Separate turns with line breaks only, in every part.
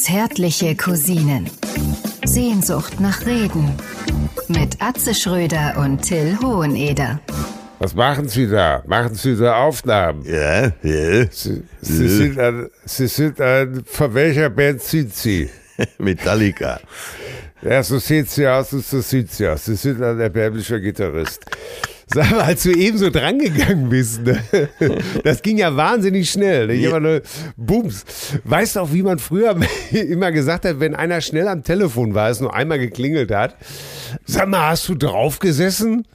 Zärtliche Cousinen. Sehnsucht nach Reden. Mit Atze Schröder und Till Hoheneder.
Was machen Sie da? Machen Sie da Aufnahmen?
Ja.
Sie sind von welcher Band sind Sie?
Metallica.
Ja, so sieht sie aus und so sieht sie aus. Sie sind ein erbärmlicher Gitarrist. Sag mal, als du eben so drangegangen bist, ne? Das ging ja wahnsinnig schnell. Ne? Immer nur Bums. Weißt du auch, wie man früher immer gesagt hat, wenn einer schnell am Telefon war, es nur einmal geklingelt hat, sag mal, hast du drauf gesessen?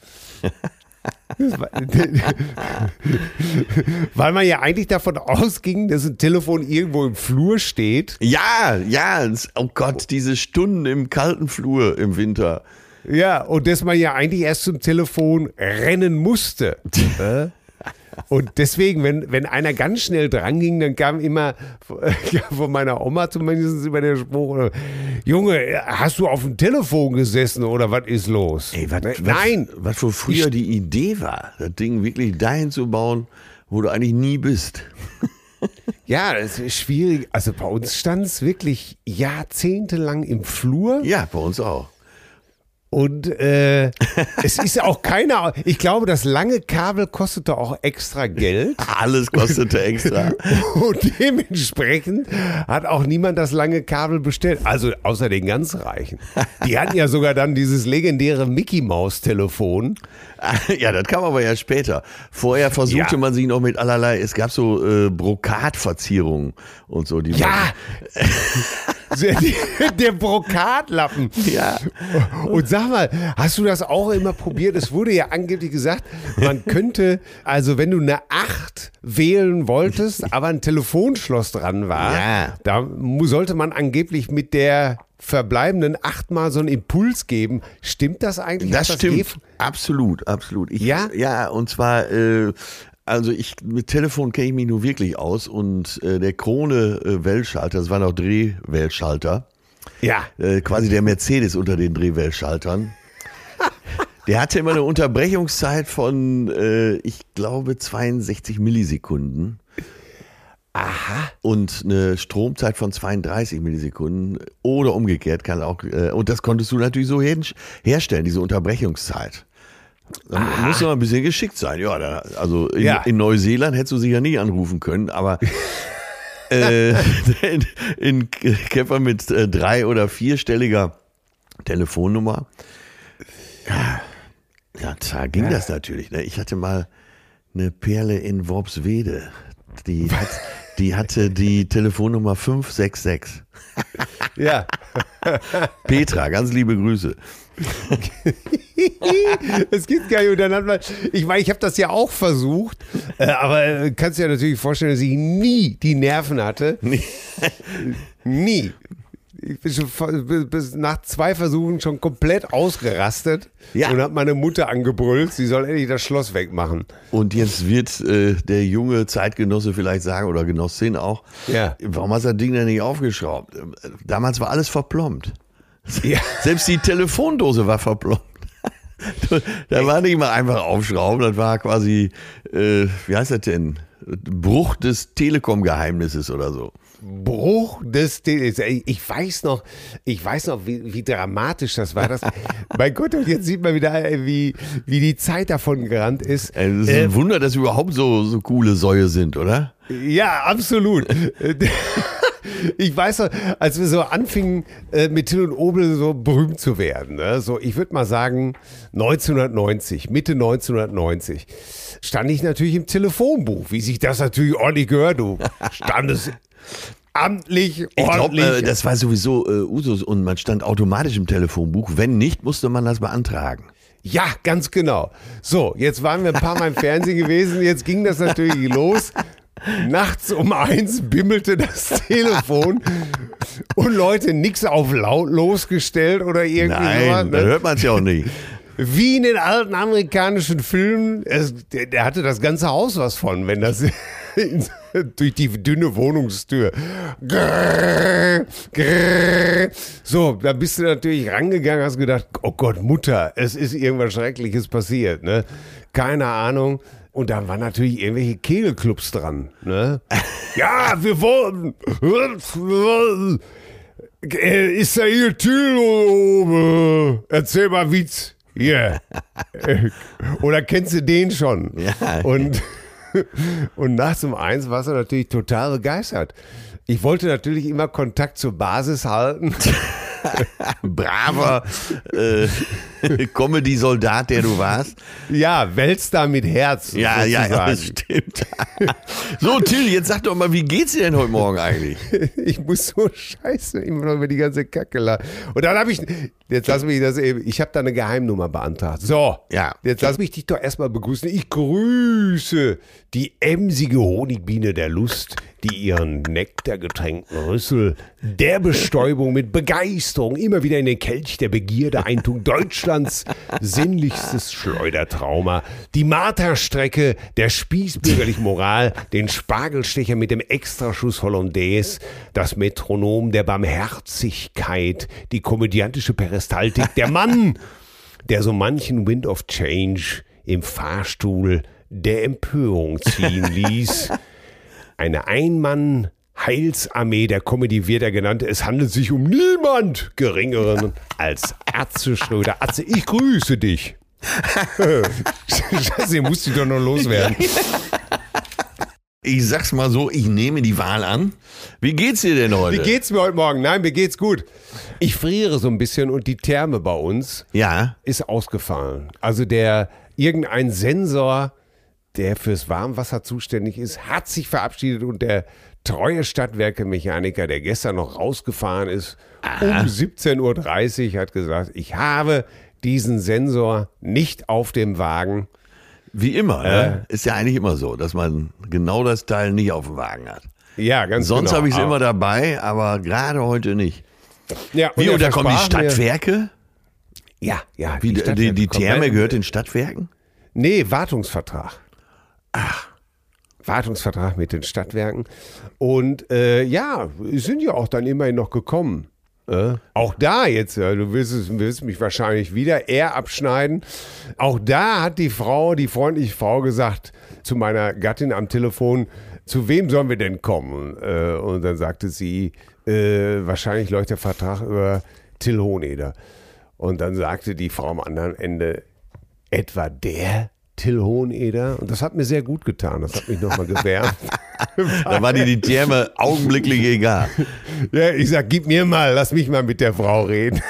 Weil man ja eigentlich davon ausging, dass ein Telefon irgendwo im Flur steht.
Ja, oh Gott, diese Stunden im kalten Flur im Winter.
Ja, und dass man ja eigentlich erst zum Telefon rennen musste. Und deswegen, wenn einer ganz schnell dran ging, dann kam immer von meiner Oma zumindest immer der Spruch, Junge, hast du auf dem Telefon gesessen oder was ist los?
Ey,
Nein.
Was wohl früher die Idee war, das Ding wirklich dahin zu bauen, wo du eigentlich nie bist.
Ja, das ist schwierig. Also bei uns stand es wirklich jahrzehntelang im Flur.
Ja, bei uns auch.
Und es ist auch keiner, ich glaube, das lange Kabel kostete auch extra Geld.
Alles kostete extra.
Und dementsprechend hat auch niemand das lange Kabel bestellt. Also außer den ganz Reichen. Die hatten ja sogar dann dieses legendäre Mickey-Maus-Telefon.
Ja, das kam aber ja später. Vorher versuchte man sich noch mit allerlei, es gab so Brokatverzierungen und so. Der Brokatlappen.
Ja. Und sag mal, hast du das auch immer probiert? Es wurde ja angeblich gesagt, man könnte, also wenn du eine 8 wählen wolltest, aber ein Telefonschloss dran war, da sollte man angeblich mit der verbleibenden 8 mal so einen Impuls geben. Stimmt das eigentlich?
Das stimmt. Absolut. Ja, und zwar... Also mit Telefon kenne ich mich nur wirklich aus und der Krone Weltschalter, das war noch Drehweltschalter, quasi der Mercedes unter den Drehweltschaltern, der hatte immer eine Unterbrechungszeit von, ich glaube, 62 Millisekunden.
Aha.
Und eine Stromzeit von 32 Millisekunden oder umgekehrt kann auch, und das konntest du natürlich so herstellen, diese Unterbrechungszeit. Dann muss man ein bisschen geschickt sein. Ja, in Neuseeland hättest du sie ja nie anrufen können, aber in Käfer mit 3- oder 4-stelliger Telefonnummer, da ging das natürlich. Ne? Ich hatte mal eine Perle in Worpswede, die hatte die Telefonnummer 566.
Ja.
Petra, ganz liebe Grüße.
Das gibt's gar nicht. Und dann hat man, ich habe das ja auch versucht, aber kannst dir natürlich vorstellen, dass ich nie die Nerven hatte. Nie. Ich bin schon bis nach 2 Versuchen schon komplett ausgerastet und habe meine Mutter angebrüllt, sie soll endlich das Schloss wegmachen.
Und jetzt wird der junge Zeitgenosse vielleicht sagen, oder Genossin auch, warum hast du das Ding denn nicht aufgeschraubt? Damals war alles verplombt. Ja. Selbst die Telefondose war verplombt. Da war nicht mal einfach aufschrauben, das war quasi, wie heißt das denn? Bruch des Telekom-Geheimnisses oder so.
Bruch des ich weiß noch, wie dramatisch das war. Mein Gott, und jetzt sieht man wieder, wie die Zeit davon gerannt ist.
Es ist ein Wunder, dass überhaupt so coole Säue sind, oder?
Ja, absolut. Ich weiß noch, als wir so anfingen, mit Till und Obel so berühmt zu werden, ne? So, ich würde mal sagen, Mitte 1990, stand ich natürlich im Telefonbuch, wie sich das natürlich ordentlich gehört, du standest amtlich, ordentlich.
Ich glaube, das war sowieso Usus und man stand automatisch im Telefonbuch, wenn nicht, musste man das beantragen.
Ja, ganz genau. So, jetzt waren wir ein paar Mal im Fernsehen gewesen, jetzt ging das natürlich los. Nachts um 1 bimmelte das Telefon und Leute, nix auf lautlos gestellt oder irgendwie sowas.
Nein, da hört man es ja auch nicht.
Wie in den alten amerikanischen Filmen, der hatte das ganze Haus was von, wenn das durch die dünne Wohnungstür. Grrr, grrr. So, da bist du natürlich rangegangen, hast gedacht, oh Gott, Mutter, es ist irgendwas Schreckliches passiert, ne? Keine Ahnung. Und da waren natürlich irgendwelche Kegelclubs dran, ne? Ja, wir wollen. Ist da hier Till oben? Erzähl mal Witz. Hier. Oder kennst du den schon?
Ja.
Und nachts um 1 warst du natürlich total begeistert. Ich wollte natürlich immer Kontakt zur Basis halten.
Braver Comedy-Soldat, der du warst.
Ja, Weltstar mit Herz.
Ja, das stimmt. So, Till, jetzt sag doch mal, wie geht's dir denn heute Morgen eigentlich?
Ich muss so scheiße immer noch über die ganze Kacke lachen. Und dann habe jetzt lass mich das eben, ich habe da eine Geheimnummer beantragt. So,
ja.
Jetzt lass mich dich doch erstmal begrüßen. Ich grüße die emsige Honigbiene der Lust, die ihren nektargetränkten Rüssel der Bestäubung mit Begeisterung immer wieder in den Kelch der Begierde eintun. Deutschlands sinnlichstes Schleudertrauma. Die Marterstrecke der spießbürgerlichen Moral, den Spargelstecher mit dem Extraschuss Hollandaise, das Metronom der Barmherzigkeit, die komödiantische Peristaltik, der Mann, der so manchen Wind of Change im Fahrstuhl der Empörung ziehen ließ. Eine Einmann-Heilsarmee der Comedy wird er genannt. Es handelt sich um niemand Geringeren als Atze Schröder. Atze, ich grüße dich. Scheiße, ihr musst dich doch noch loswerden.
Ich sag's mal so, ich nehme die Wahl an. Wie geht's dir denn heute?
Wie geht's mir heute Morgen? Nein, mir geht's gut. Ich friere so ein bisschen und die Therme bei uns ist ausgefallen. Also irgendein Sensor, der fürs Warmwasser zuständig ist, hat sich verabschiedet und der treue Stadtwerke-Mechaniker, der gestern noch rausgefahren ist, um 17.30 Uhr hat gesagt, ich habe diesen Sensor nicht auf dem Wagen.
Wie immer, ne? Ist ja eigentlich immer so, dass man genau das Teil nicht auf dem Wagen hat.
Ja, ganz genau.
Sonst habe ich es immer dabei, aber gerade heute nicht.
Ja,
Wie, und da kommen die Stadtwerke?
Ja.
Die Therme gehört den Stadtwerken?
Nee, Wartungsvertrag. Wartungsvertrag mit den Stadtwerken. Und sind ja auch dann immerhin noch gekommen. Auch da jetzt, du willst mich wahrscheinlich wieder eher abschneiden. Auch da hat die freundliche Frau gesagt zu meiner Gattin am Telefon, zu wem sollen wir denn kommen? Und dann sagte sie, wahrscheinlich läuft der Vertrag über Till Hoheneder. Und dann sagte die Frau am anderen Ende, etwa der Till Hoheneder? Und das hat mir sehr gut getan. Das hat mich nochmal gewärmt.
Da war dir die Therme augenblicklich egal.
Ja, ich sag, gib mir mal, lass mich mal mit der Frau reden.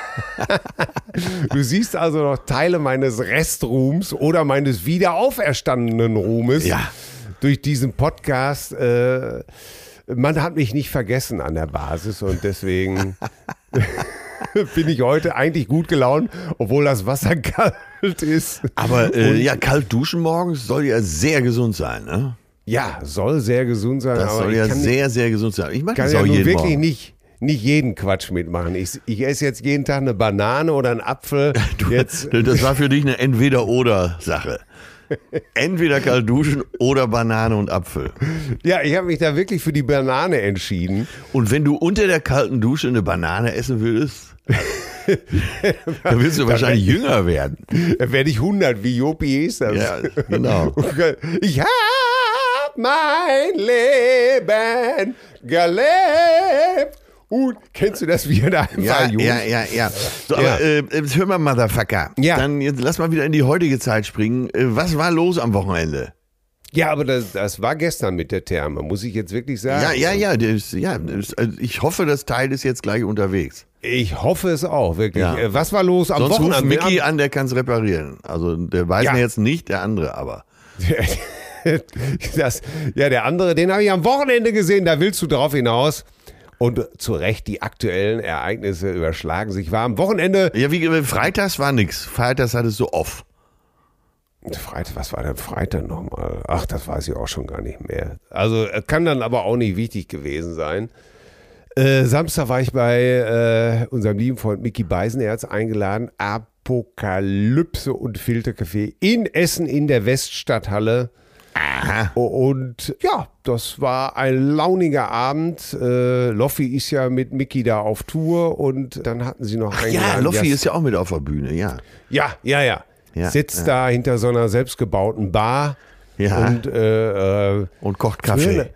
Du siehst also noch Teile meines Restruhms oder meines wiederauferstandenen Ruhmes durch diesen Podcast. Man hat mich nicht vergessen an der Basis und deswegen bin ich heute eigentlich gut gelaunt, obwohl das Wasser kalt ist.
Aber kalt duschen morgens soll ja sehr gesund sein, ne?
Ja, soll sehr gesund sein.
Das
aber
soll ja sehr gesund sein. Ich mache
kann
das
ja
auch
nun
jeden
wirklich
Morgen.
nicht jeden Quatsch mitmachen. Ich esse jetzt jeden Tag eine Banane oder einen Apfel.
Das war für dich eine Entweder-oder-Sache. Entweder kalt duschen oder Banane und Apfel.
Ja, ich habe mich da wirklich für die Banane entschieden.
Und wenn du unter der kalten Dusche eine Banane essen würdest, dann willst du wahrscheinlich jünger werden.
Dann werde ich 100, wie Jopi ist das.
Ja, genau.
Ich habe mein Leben gelebt. Kennst du das, wie er da einfach
Ja. So, aber jetzt hör mal, Motherfucker.
Ja.
Dann jetzt lass mal wieder in die heutige Zeit springen. Was war los am Wochenende?
Ja, aber das war gestern mit der Therme, muss ich jetzt wirklich sagen.
Ja. Ich hoffe, das Teil ist jetzt gleich unterwegs.
Ich hoffe es auch, wirklich.
Ja.
Was war los am
Sonst
Wochenende?
Sonst ruft Micky an, der kann es reparieren. Also der weiß mir jetzt nicht, der andere aber.
Der andere, den habe ich am Wochenende gesehen, da willst du drauf hinaus. Und zu Recht, die aktuellen Ereignisse überschlagen sich. War am Wochenende...
Ja, wie freitags war nix. Freitags hattest du off.
Was war denn Freitag nochmal? Ach, das weiß ich auch schon gar nicht mehr. Also kann dann aber auch nicht wichtig gewesen sein. Samstag war ich bei unserem lieben Freund Micky Beisenherz eingeladen. Apokalypse und Filtercafé in Essen in der Weststadthalle.
Aha.
Und ja, das war ein launiger Abend. Loffi ist ja mit Micky da auf Tour und dann hatten sie noch eingeladen.
Ja, Loffi ist ja auch mit auf der Bühne, ja.
Ja. Sitzt da hinter so einer selbstgebauten Bar
und kocht Kaffee.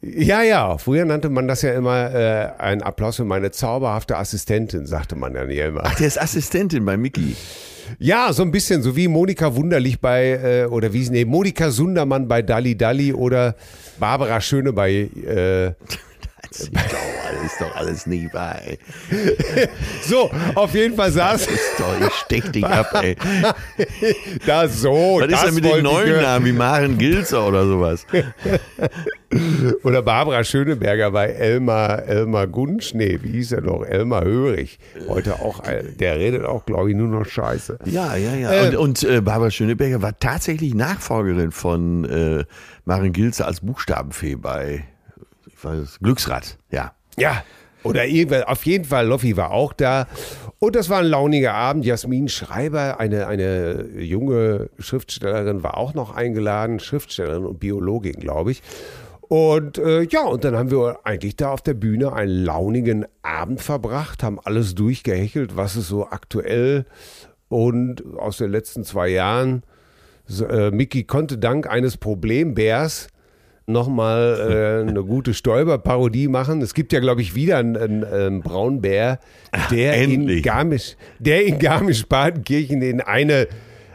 Ja, früher nannte man das ja immer einen Applaus für meine zauberhafte Assistentin, sagte man dann ja immer.
Ach, der ist Assistentin bei Micky.
Ja, so ein bisschen, so wie Monika Wunderlich bei, Monika Sundermann bei Dalli Dalli oder Barbara Schöne bei...
Das ist doch alles nie bei.
So, auf jeden Fall saß...
Ich steck dich ab, ey.
Was ist denn
mit den neuen Namen, wie Maren Gilzer oder sowas?
Oder Barbara Schöneberger bei Elmar Gunschnee, wie hieß er noch? Elmar Hörig. Heute auch, der redet auch, glaube ich, nur noch Scheiße.
Ja. Und Barbara Schöneberger war tatsächlich Nachfolgerin von Maren Gilzer als Buchstabenfee bei Glücksrad, ja.
Ja, oder auf jeden Fall, Loffi war auch da. Und das war ein launiger Abend. Jasmin Schreiber, eine junge Schriftstellerin, war auch noch eingeladen. Schriftstellerin und Biologin, glaube ich. Und und dann haben wir eigentlich da auf der Bühne einen launigen Abend verbracht, haben alles durchgehechelt, was es so aktuell und aus den letzten 2 Jahren. Micky konnte dank eines Problembärs nochmal eine gute Stoiber-Parodie machen. Es gibt ja, glaube ich, wieder einen Braunbär, der in Garmisch-Partenkirchen in eine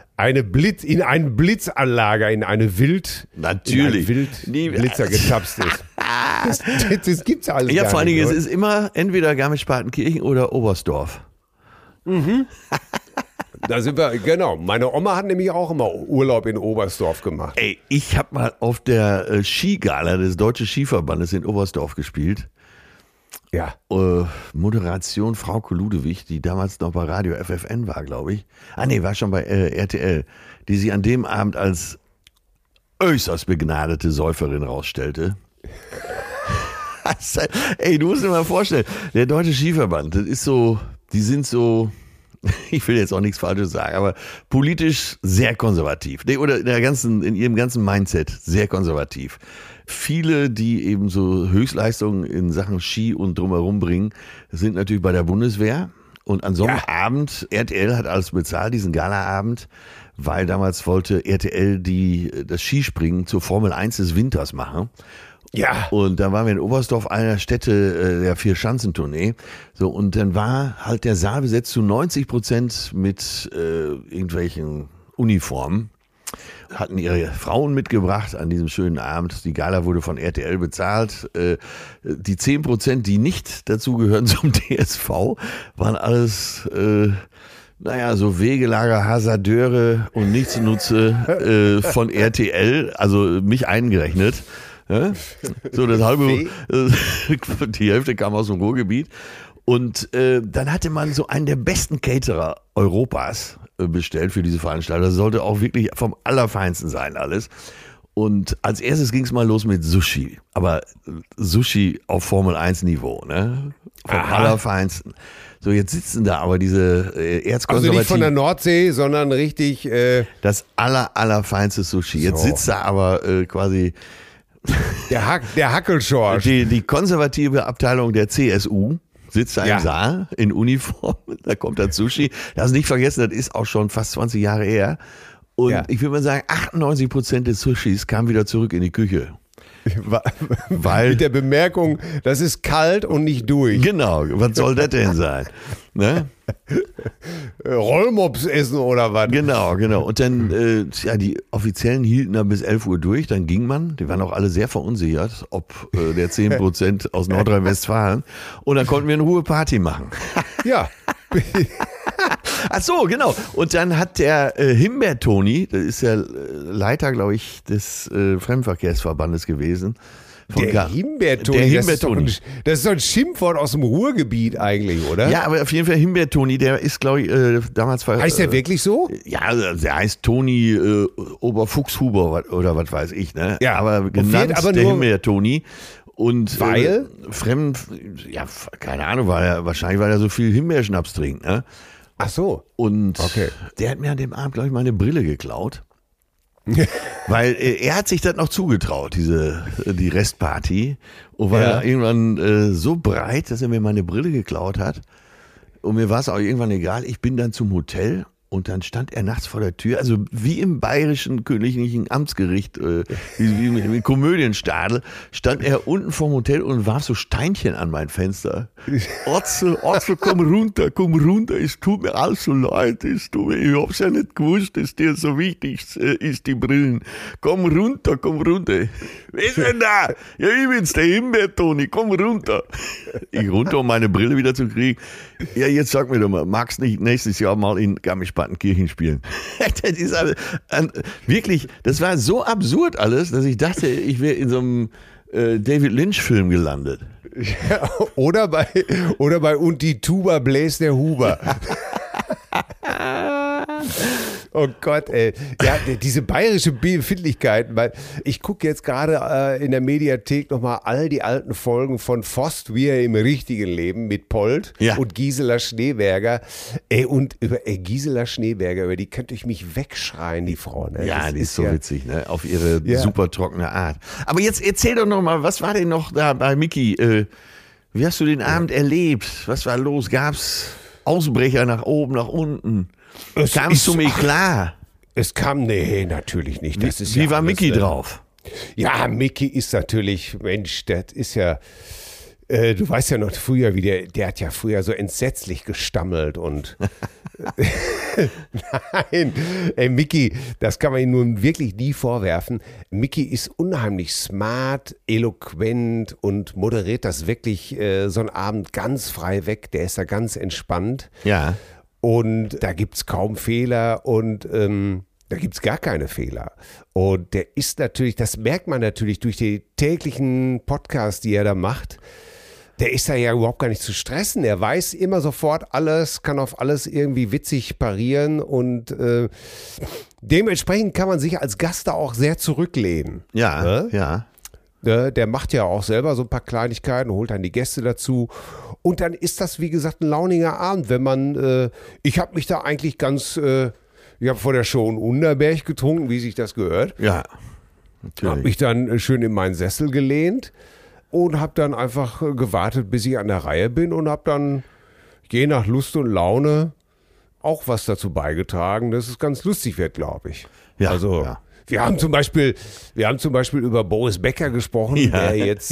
Blitzanlage, in eine Wildblitzer getapst ist. Das gibt's alles
ja,
gar
vor allen Dingen,
nicht,
es ist immer entweder Garmisch-Partenkirchen oder Oberstdorf.
Mhm. Da sind wir, genau. Meine Oma hat nämlich auch immer Urlaub in Oberstdorf gemacht.
Ey, ich habe mal auf der Skigala des Deutschen Skiverbandes in Oberstdorf gespielt.
Ja.
Moderation Frauke Ludewig, die damals noch bei Radio FFN war, glaube ich. War schon bei RTL. Die sich an dem Abend als äußerst begnadete Säuferin rausstellte. Ey, du musst dir mal vorstellen, der Deutsche Skiverband, das ist so, die sind so... Ich will jetzt auch nichts Falsches sagen, aber politisch sehr konservativ. Oder in ihrem ganzen Mindset sehr konservativ. Viele, die eben so Höchstleistungen in Sachen Ski und drumherum bringen, sind natürlich bei der Bundeswehr. Und an so einem Abend, RTL hat alles bezahlt, diesen Galaabend, weil damals wollte RTL das Skispringen zur Formel 1 des Winters machen. Ja. Und da waren wir in Oberstdorf, einer Städte der Vier-Schanzentournee. So, und dann war halt der Saal besetzt zu 90% mit irgendwelchen Uniformen. Hatten ihre Frauen mitgebracht an diesem schönen Abend. Die Gala wurde von RTL bezahlt. Die 10%, die nicht dazugehören zum DSV, waren alles... so Wegelager, Hasardeure und Nichtsnutze von RTL, also mich eingerechnet. Ja? So, die Hälfte kam aus dem Ruhrgebiet. Und dann hatte man so einen der besten Caterer Europas bestellt für diese Veranstaltung. Das sollte auch wirklich vom Allerfeinsten sein alles. Und als erstes ging es mal los mit Sushi. Aber Sushi auf Formel 1 Niveau, ne? Vom Allerfeinsten. So, jetzt sitzen da aber diese Erzkonservativen.
Also nicht von der Nordsee, sondern richtig...
das allerfeinste Sushi. Jetzt sitzt da aber quasi...
Der Hackelschorsch.
Die konservative Abteilung der CSU sitzt da im Saal in Uniform. Da kommt das Sushi. Das nicht vergessen, das ist auch schon fast 20 Jahre her. Und ich würde mal sagen, 98% des Sushis kam wieder zurück in die Küche. Weil,
mit der Bemerkung, das ist kalt und nicht durch.
Genau, was soll das denn sein? Ne?
Rollmops essen oder was?
Genau. Und dann, die Offiziellen hielten da bis 11 Uhr durch, dann ging man, die waren auch alle sehr verunsichert, ob der 10% aus Nordrhein-Westfalen. Und dann konnten wir in Ruhe Party machen.
Ja.
Ach so, genau. Und dann hat der Himbeer-Toni, das ist der Leiter, glaube ich, des Fremdenverkehrsverbandes gewesen.
Der Himbeer-Toni, das ist doch ein Schimpfwort aus dem Ruhrgebiet eigentlich, oder?
Ja, aber auf jeden Fall Himbeer-Toni, der ist, glaube ich, damals...
Heißt der wirklich so?
Ja, der heißt Toni Oberfuchshuber oder was weiß ich, ne?
Ja,
aber genannt der Himbeer-Toni. Und
weil?
Keine Ahnung, wahrscheinlich weil er so viel Himbeerschnaps trinkt, ne?
Ach so.
Und der hat mir an dem Abend, glaube ich, meine Brille geklaut. Weil er hat sich das noch zugetraut, die Restparty. Und war er irgendwann so breit, dass er mir meine Brille geklaut hat. Und mir war es auch irgendwann egal. Ich bin dann zum Hotel Und dann stand er nachts vor der Tür, also wie im bayerischen königlichen Amtsgericht, wie mit Komödienstadel, stand er unten vorm Hotel und warf so Steinchen an mein Fenster. Otzel, komm runter, es tut mir alles so leid, ich hab's ja nicht gewusst, dass dir so wichtig ist, die Brillen. Komm runter. Wer ist denn da? Ja, ich bin's, der Himbeer-Toni, komm runter. Ich runter, um meine Brille wieder zu kriegen. Ja, jetzt sag mir doch mal, magst nicht nächstes Jahr mal in Garmisch-Partenkirchen spielen? Das ist wirklich, das war so absurd alles, dass ich dachte, ich wäre in so einem David Lynch-Film gelandet.
Ja, oder bei Und die Tuba bläst der Huber. Oh Gott, ey. Ja, diese bayerische Befindlichkeiten, weil ich gucke jetzt gerade in der Mediathek nochmal all die alten Folgen von Vost, wie er im richtigen Leben mit Polt und Gisela Schneeberger. Und über Gisela Schneeberger, über die könnte ich mich wegschreien, die Frau. Ne?
Ja, die ist so witzig, ne? Auf ihre super trockene Art. Aber jetzt erzähl doch nochmal, was war denn noch da bei Micky? Wie hast du den Abend erlebt? Was war los? Gab's Ausbrecher nach oben, nach unten? Kamst du mir klar?
Es kam, nee, natürlich nicht. Das ist
wie war Micky drauf?
Ja, Micky ist natürlich, Mensch, das ist ja, du weißt ja noch früher, wie der hat ja früher so entsetzlich gestammelt und nein, Micky, das kann man ihm nun wirklich nie vorwerfen. Micky ist unheimlich smart, eloquent und moderiert das wirklich so einen Abend ganz frei weg. Der ist da ganz entspannt.
Ja.
Und da gibt es kaum Fehler und da gibt es gar keine Fehler. Und der ist natürlich, das merkt man natürlich durch die täglichen Podcasts, die er da macht, der ist da ja überhaupt gar nicht zu stressen. Er weiß immer sofort alles, kann auf alles irgendwie witzig parieren und dementsprechend kann man sich als Gast da auch sehr zurücklehnen.
Ja.
Der macht ja auch selber so ein paar Kleinigkeiten, holt dann die Gäste dazu. Und dann ist das, wie gesagt, ein launiger Abend, wenn man, ich habe mich da eigentlich ganz, ich habe vor der Show einen Underberg getrunken, wie sich das gehört.
Ja, natürlich.
Habe mich dann schön in meinen Sessel gelehnt und habe dann einfach gewartet, bis ich an der Reihe bin und habe dann je nach Lust und Laune auch was dazu beigetragen, dass es ganz lustig wird, glaube ich.
Ja,
also, Wir haben zum Beispiel über Boris Becker gesprochen, der jetzt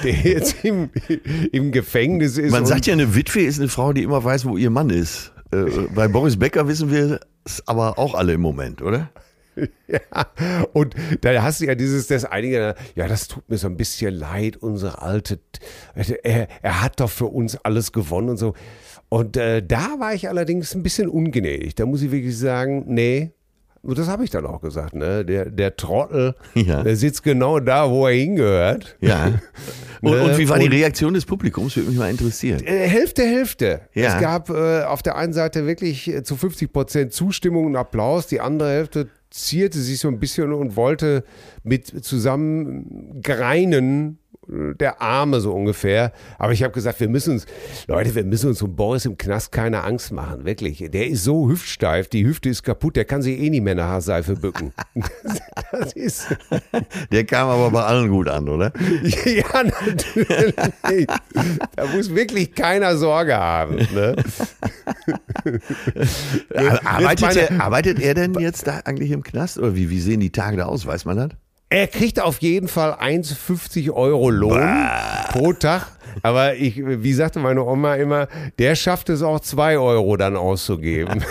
im Gefängnis ist.
Man sagt ja, eine Witwe ist eine Frau, die immer weiß, wo ihr Mann ist. Bei Boris Becker wissen wir es aber auch alle im Moment, oder?
Ja, und da hast du ja das einige, ja, das tut mir so ein bisschen leid, unsere alte, er hat doch für uns alles gewonnen und so. Und da war ich allerdings ein bisschen ungnädig. Da muss ich wirklich sagen, nee. Und das habe ich dann auch gesagt, ne? Der Trottel, der sitzt genau da, wo er hingehört.
Ja. Und wie war die Reaktion des Publikums? Würde mich mal interessieren.
Hälfte.
Ja.
Es gab auf der einen Seite wirklich zu 50% Zustimmung und Applaus, die andere Hälfte zierte sich so ein bisschen und wollte mit zusammen greinen, der Arme so ungefähr. Aber ich habe gesagt, wir müssen uns um Boris im Knast keine Angst machen, wirklich. Der ist so hüftsteif, die Hüfte ist kaputt, der kann sich eh nicht mehr eine Haarseife bücken. Das ist
der kam aber bei allen gut an, oder?
Ja, natürlich. Da muss wirklich keiner Sorge haben. Ne?
Arbeitet er denn jetzt da eigentlich im Knast? Oder wie sehen die Tage da aus? Weiß man das?
Er kriegt auf jeden Fall 1,50 € Lohn pro Tag. Aber wie sagte meine Oma immer, der schafft es auch 2 € dann auszugeben.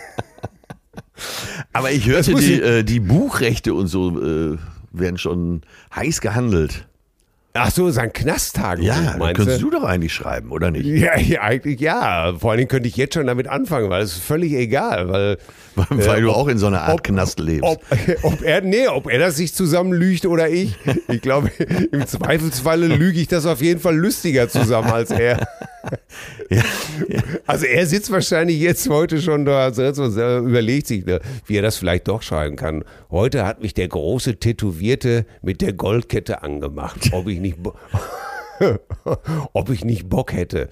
Aber ich hörte, die Buchrechte und so werden schon heiß gehandelt.
Ach so, sein Knasttagebuch,
ja,
meinst
könntest du doch eigentlich schreiben, oder nicht?
Ja, eigentlich ja. Vor allen Dingen könnte ich jetzt schon damit anfangen, weil es ist völlig egal.
Weil du auch in so einer Art Knast lebst.
Ob er das sich zusammenlügt oder ich. Ich glaube, im Zweifelsfalle lüge ich das auf jeden Fall lustiger zusammen als er.
Ja.
Also er sitzt wahrscheinlich jetzt heute schon da und überlegt sich, wie er das vielleicht doch schreiben kann. Heute hat mich der große Tätowierte mit der Goldkette angemacht, ob ich nicht Bock hätte.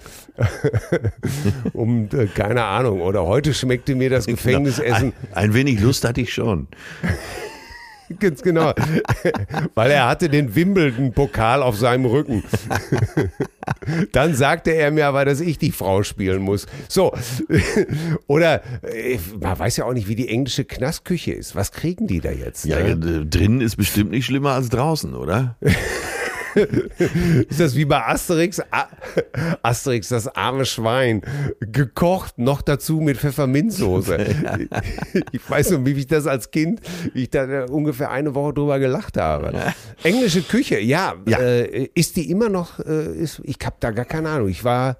Keine Ahnung. Oder heute schmeckte mir das Gefängnisessen.
Ein wenig Lust hatte ich schon.
Ganz genau. Weil er hatte den Wimbledon-Pokal auf seinem Rücken. Dann sagte er mir aber, dass ich die Frau spielen muss. So. Oder man weiß ja auch nicht, wie die englische Knastküche ist. Was kriegen die da jetzt?
Ja, drinnen ist bestimmt nicht schlimmer als draußen, oder?
Ist das wie bei Asterix? Asterix, das arme Schwein. Gekocht, noch dazu mit Pfefferminzsoße. Ich weiß nur, wie ich das als Kind, wie ich da ungefähr eine Woche drüber gelacht habe. Englische Küche, ja. Ist die immer noch, ich habe da gar keine Ahnung. Ich war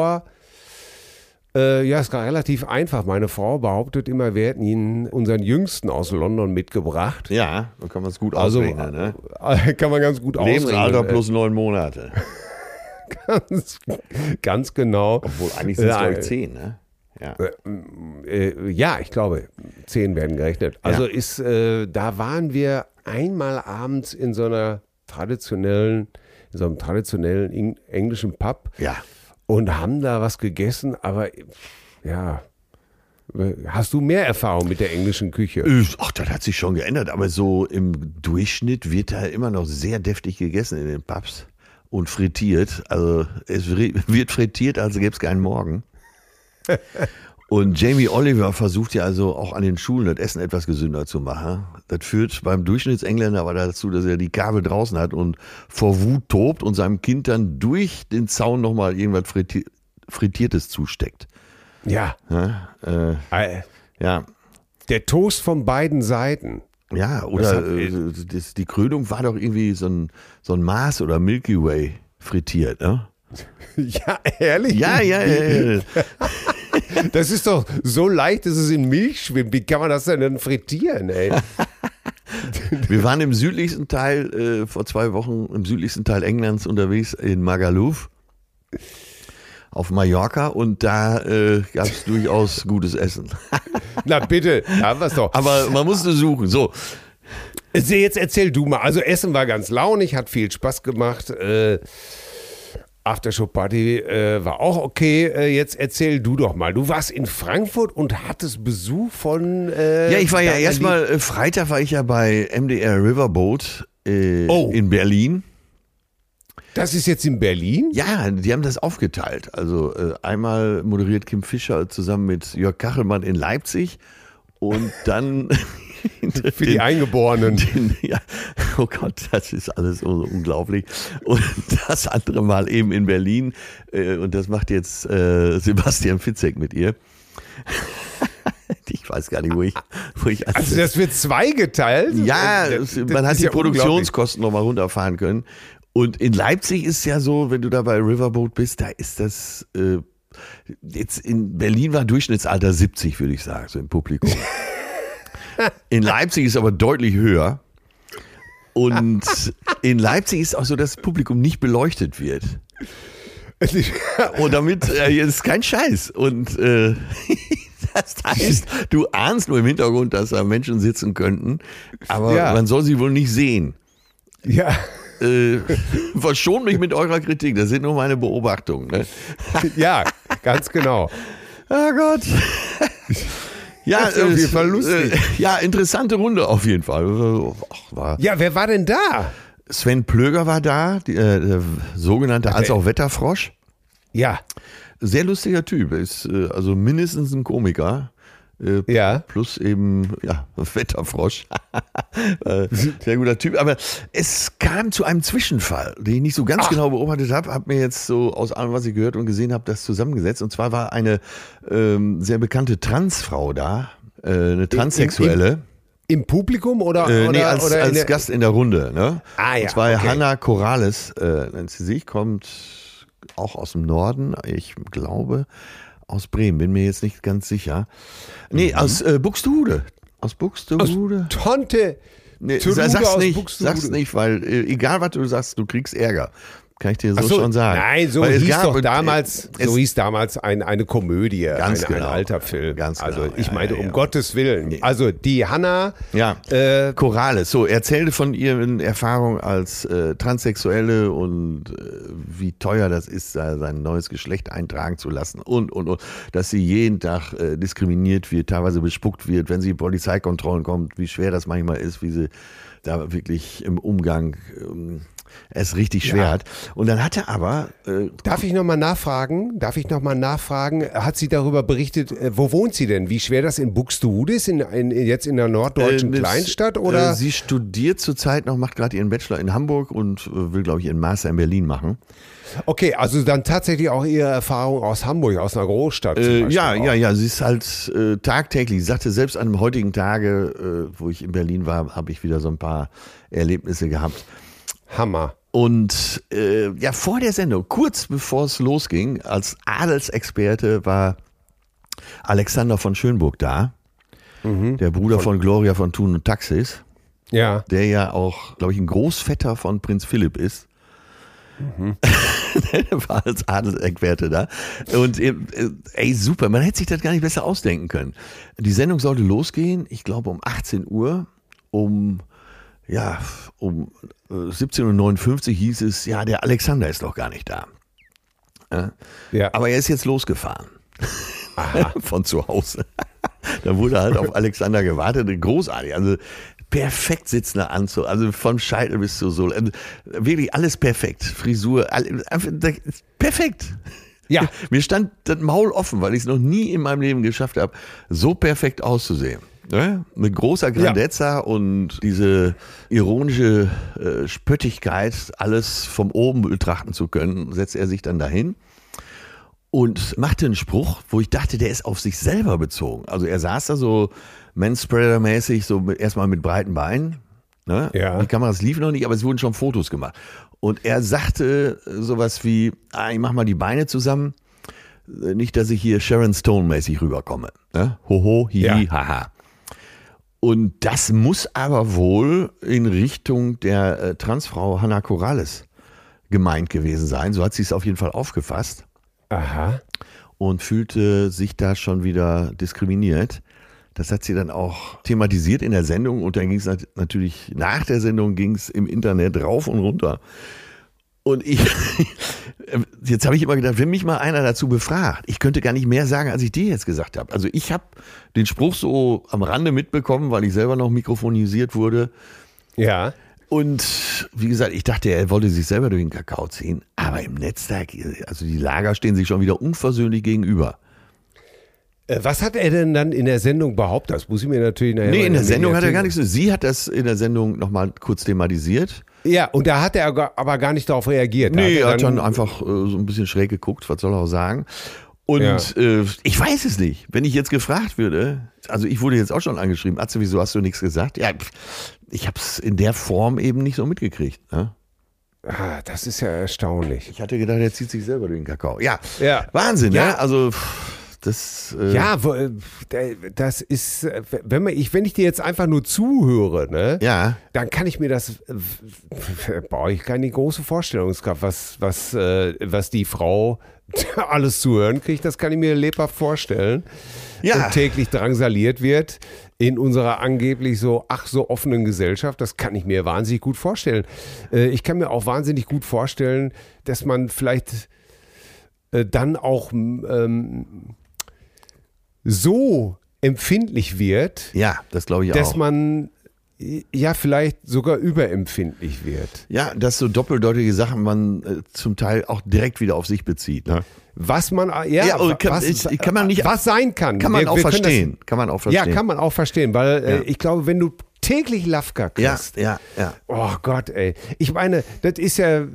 ist gar relativ einfach. Meine Frau behauptet immer, wir hätten ihn unseren Jüngsten aus London mitgebracht.
Ja, dann kann man es gut ausrechnen. Ne?
Kann man ganz gut ausrechnen.
Lebensalter plus 9 Monate.
Ganz genau.
Obwohl, eigentlich sind es glaube ich 10, ne?
Ja, ich glaube, 10 werden gerechnet. Also da waren wir einmal abends in so einem traditionellen englischen Pub.
Ja.
Und haben da was gegessen, aber ja, hast du mehr Erfahrung mit der englischen Küche?
Ach, das hat sich schon geändert, aber so im Durchschnitt wird da immer noch sehr deftig gegessen in den Pubs und frittiert. Also es wird frittiert, als gäbe es keinen Morgen. Und Jamie Oliver versucht ja also auch an den Schulen das Essen etwas gesünder zu machen. Das führt beim Durchschnittsengländer aber dazu, dass er die Kabel draußen hat und vor Wut tobt und seinem Kind dann durch den Zaun nochmal irgendwas Frittiertes zusteckt.
Ja.
Ja.
Der Toast von beiden Seiten.
Ja, oder die Krönung war doch irgendwie so ein Mars oder Milky Way frittiert, ne?
Ja, ehrlich?
Ja.
Das ist doch so leicht, dass es in Milch schwimmt. Wie kann man das denn frittieren, ey?
Wir waren im südlichsten Teil, vor 2 Wochen, im südlichsten Teil Englands unterwegs, in Magaluf, auf Mallorca, und da gab es durchaus gutes Essen.
Na bitte, haben wir es doch.
Aber man musste suchen, so.
Jetzt erzähl du mal. Also Essen war ganz launig, hat viel Spaß gemacht. Aftershow-Party war auch okay. Jetzt erzähl du doch mal. Du warst in Frankfurt und hattest Besuch von...
ja, ich war ja erstmal, Freitag war ich ja bei MDR Riverboat in Berlin.
Das ist jetzt in Berlin?
Ja, die haben das aufgeteilt. Also einmal moderiert Kim Fischer zusammen mit Jörg Kachelmann in Leipzig und dann...
Für die Eingeborenen.
Oh Gott, das ist alles so unglaublich. Und das andere Mal eben in Berlin. Und das macht jetzt Sebastian Fitzek mit ihr. Ich weiß gar nicht, wo ich
also das wird zweigeteilt?
Ja, man hat die Produktionskosten nochmal runterfahren können. Und in Leipzig ist ja so, wenn du da bei Riverboat bist, da ist das, jetzt in Berlin war Durchschnittsalter 70, würde ich sagen, so im Publikum. In Leipzig ist aber deutlich höher. Und in Leipzig ist auch so, dass das Publikum nicht beleuchtet wird. Und damit ist kein Scheiß. Und das heißt, du ahnst nur im Hintergrund, dass da Menschen sitzen könnten, aber man soll sie wohl nicht sehen.
Ja.
Verschont mich mit eurer Kritik, das sind nur meine Beobachtungen. Ne?
Ja, ganz genau.
Oh Gott. Ja,
das ist auf jeden Fall lustig.
Ja, interessante Runde auf jeden Fall.
Ja, wer war denn da?
Sven Plöger war da, der sogenannte als auch Wetterfrosch.
Ja.
Sehr lustiger Typ, ist also mindestens ein Komiker. Plus eben, Wetterfrosch. Sehr guter Typ. Aber es kam zu einem Zwischenfall, den ich nicht so ganz genau beobachtet habe. Habe mir jetzt so aus allem, was ich gehört und gesehen habe, das zusammengesetzt. Und zwar war eine sehr bekannte Transfrau da, eine Transsexuelle.
Im Publikum oder
als Gast in der Runde. Ne? Und zwar
okay.
Hanna Corrales, nennt sie sich, kommt auch aus dem Norden, ich glaube aus Bremen, bin mir jetzt nicht ganz sicher. Nee, aus Buxtehude. Aus Buxtehude.
Aus Tonte.
Nee, sag's nicht, weil egal was du sagst, du kriegst Ärger. Kann ich dir so schon sagen.
Nein, so hieß damals eine Komödie, ein alter Film.
Ganz genau.
Also ich meine, um Gottes Willen. Also die Hannah.
Ja, Corrales. So, erzählte von ihren Erfahrungen als Transsexuelle und wie teuer das ist, da sein neues Geschlecht eintragen zu lassen und. Dass sie jeden Tag diskriminiert wird, teilweise bespuckt wird, wenn sie in Polizeikontrollen kommt, wie schwer das manchmal ist, wie sie da wirklich im Umgang es richtig schwer hat. Und dann hat er aber...
Darf ich nochmal nachfragen? Hat sie darüber berichtet, wo wohnt sie denn? Wie schwer das in Buxtehude ist, jetzt in der norddeutschen Kleinstadt? Oder?
Sie studiert zurzeit noch, macht gerade ihren Bachelor in Hamburg und will, glaube ich, ihren Master in Berlin machen.
Okay, also dann tatsächlich auch ihre Erfahrung aus Hamburg, aus einer Großstadt.
Ja, sie ist halt tagtäglich. Sie sagte, selbst an dem heutigen Tage, wo ich in Berlin war, habe ich wieder so ein paar Erlebnisse gehabt.
Hammer.
Und vor der Sendung, kurz bevor es losging, als Adelsexperte war Alexander von Schönburg da, der Bruder von Gloria von Thun und Taxis, der ja auch, glaube ich, ein Großvetter von Prinz Philipp ist. Der war als Adelsexperte da. Und super, man hätte sich das gar nicht besser ausdenken können. Die Sendung sollte losgehen, ich glaube um 18 Uhr, um 17:59 Uhr hieß es, ja, der Alexander ist doch gar nicht da. Ja. Aber er ist jetzt losgefahren. Von zu Hause. Da wurde halt auf Alexander gewartet. Großartig. Also perfekt sitzender Anzug. Also vom Scheitel bis zur Sohle. Also wirklich alles perfekt. Frisur. Perfekt. Ja. Mir stand das Maul offen, weil ich es noch nie in meinem Leben geschafft habe, so perfekt auszusehen. Ne? Mit großer Grandezza und diese ironische Spöttigkeit, alles vom oben betrachten zu können, setzt er sich dann dahin und machte einen Spruch, wo ich dachte, der ist auf sich selber bezogen. Also er saß da so Manspreader-mäßig, so erstmal mit breiten Beinen. Ne? Ja. Die Kameras liefen noch nicht, aber es wurden schon Fotos gemacht. Und er sagte sowas wie, ich mach mal die Beine zusammen, nicht, dass ich hier Sharon Stone-mäßig rüberkomme. Ne? Hoho, hihi, haha. Und das muss aber wohl in Richtung der Transfrau Hannah Corrales gemeint gewesen sein. So hat sie es auf jeden Fall aufgefasst.
Aha.
Und fühlte sich da schon wieder diskriminiert. Das hat sie dann auch thematisiert in der Sendung. Und dann ging es natürlich, nach der Sendung ging es im Internet rauf und runter. Und jetzt habe ich immer gedacht, wenn mich mal einer dazu befragt, ich könnte gar nicht mehr sagen, als ich dir jetzt gesagt habe. Also ich habe den Spruch so am Rande mitbekommen, weil ich selber noch mikrofonisiert wurde.
Ja.
Und wie gesagt, ich dachte, er wollte sich selber durch den Kakao ziehen. Aber im Netzwerk, also die Lager stehen sich schon wieder unversöhnlich gegenüber.
Was hat er denn dann in der Sendung behauptet? Das muss ich mir natürlich nachher.
Nee, in der Sendung hat er gar nichts. Sie hat das in der Sendung nochmal kurz thematisiert.
Ja, und da hat er aber gar nicht darauf reagiert.
Nee, er hat dann einfach so ein bisschen schräg geguckt, was soll er auch sagen. Und ich weiß es nicht. Wenn ich jetzt gefragt würde, also ich wurde jetzt auch schon angeschrieben, Atze, wieso hast du nichts gesagt? Ja, ich habe es in der Form eben nicht so mitgekriegt. Ne?
Das ist ja erstaunlich.
Ich hatte gedacht, er zieht sich selber durch den Kakao. Ja. Wahnsinn,
ja.
Ne? Also das...
das ist, wenn ich dir jetzt einfach nur zuhöre, ne?
Ja.
Dann kann ich mir das, brauche ich keine große Vorstellungskraft, was die Frau alles zu hören kriegt, das kann ich mir lebhaft vorstellen. Ja. Und täglich drangsaliert wird in unserer angeblich so offenen Gesellschaft, das kann ich mir wahnsinnig gut vorstellen. Ich kann mir auch wahnsinnig gut vorstellen, dass man vielleicht dann auch so empfindlich wird,
ja, das glaube ich auch,
dass man vielleicht sogar überempfindlich wird.
Ja, dass so doppeldeutige Sachen man zum Teil auch direkt wieder auf sich bezieht. Ne?
Was man,
was
sein kann.
Kann man auch verstehen. Kann man auch verstehen.
Ja, kann man auch verstehen, weil ich glaube, wenn du täglich Lafka kriegst.
Ja.
Oh Gott, ey. Ich meine, das ist ja.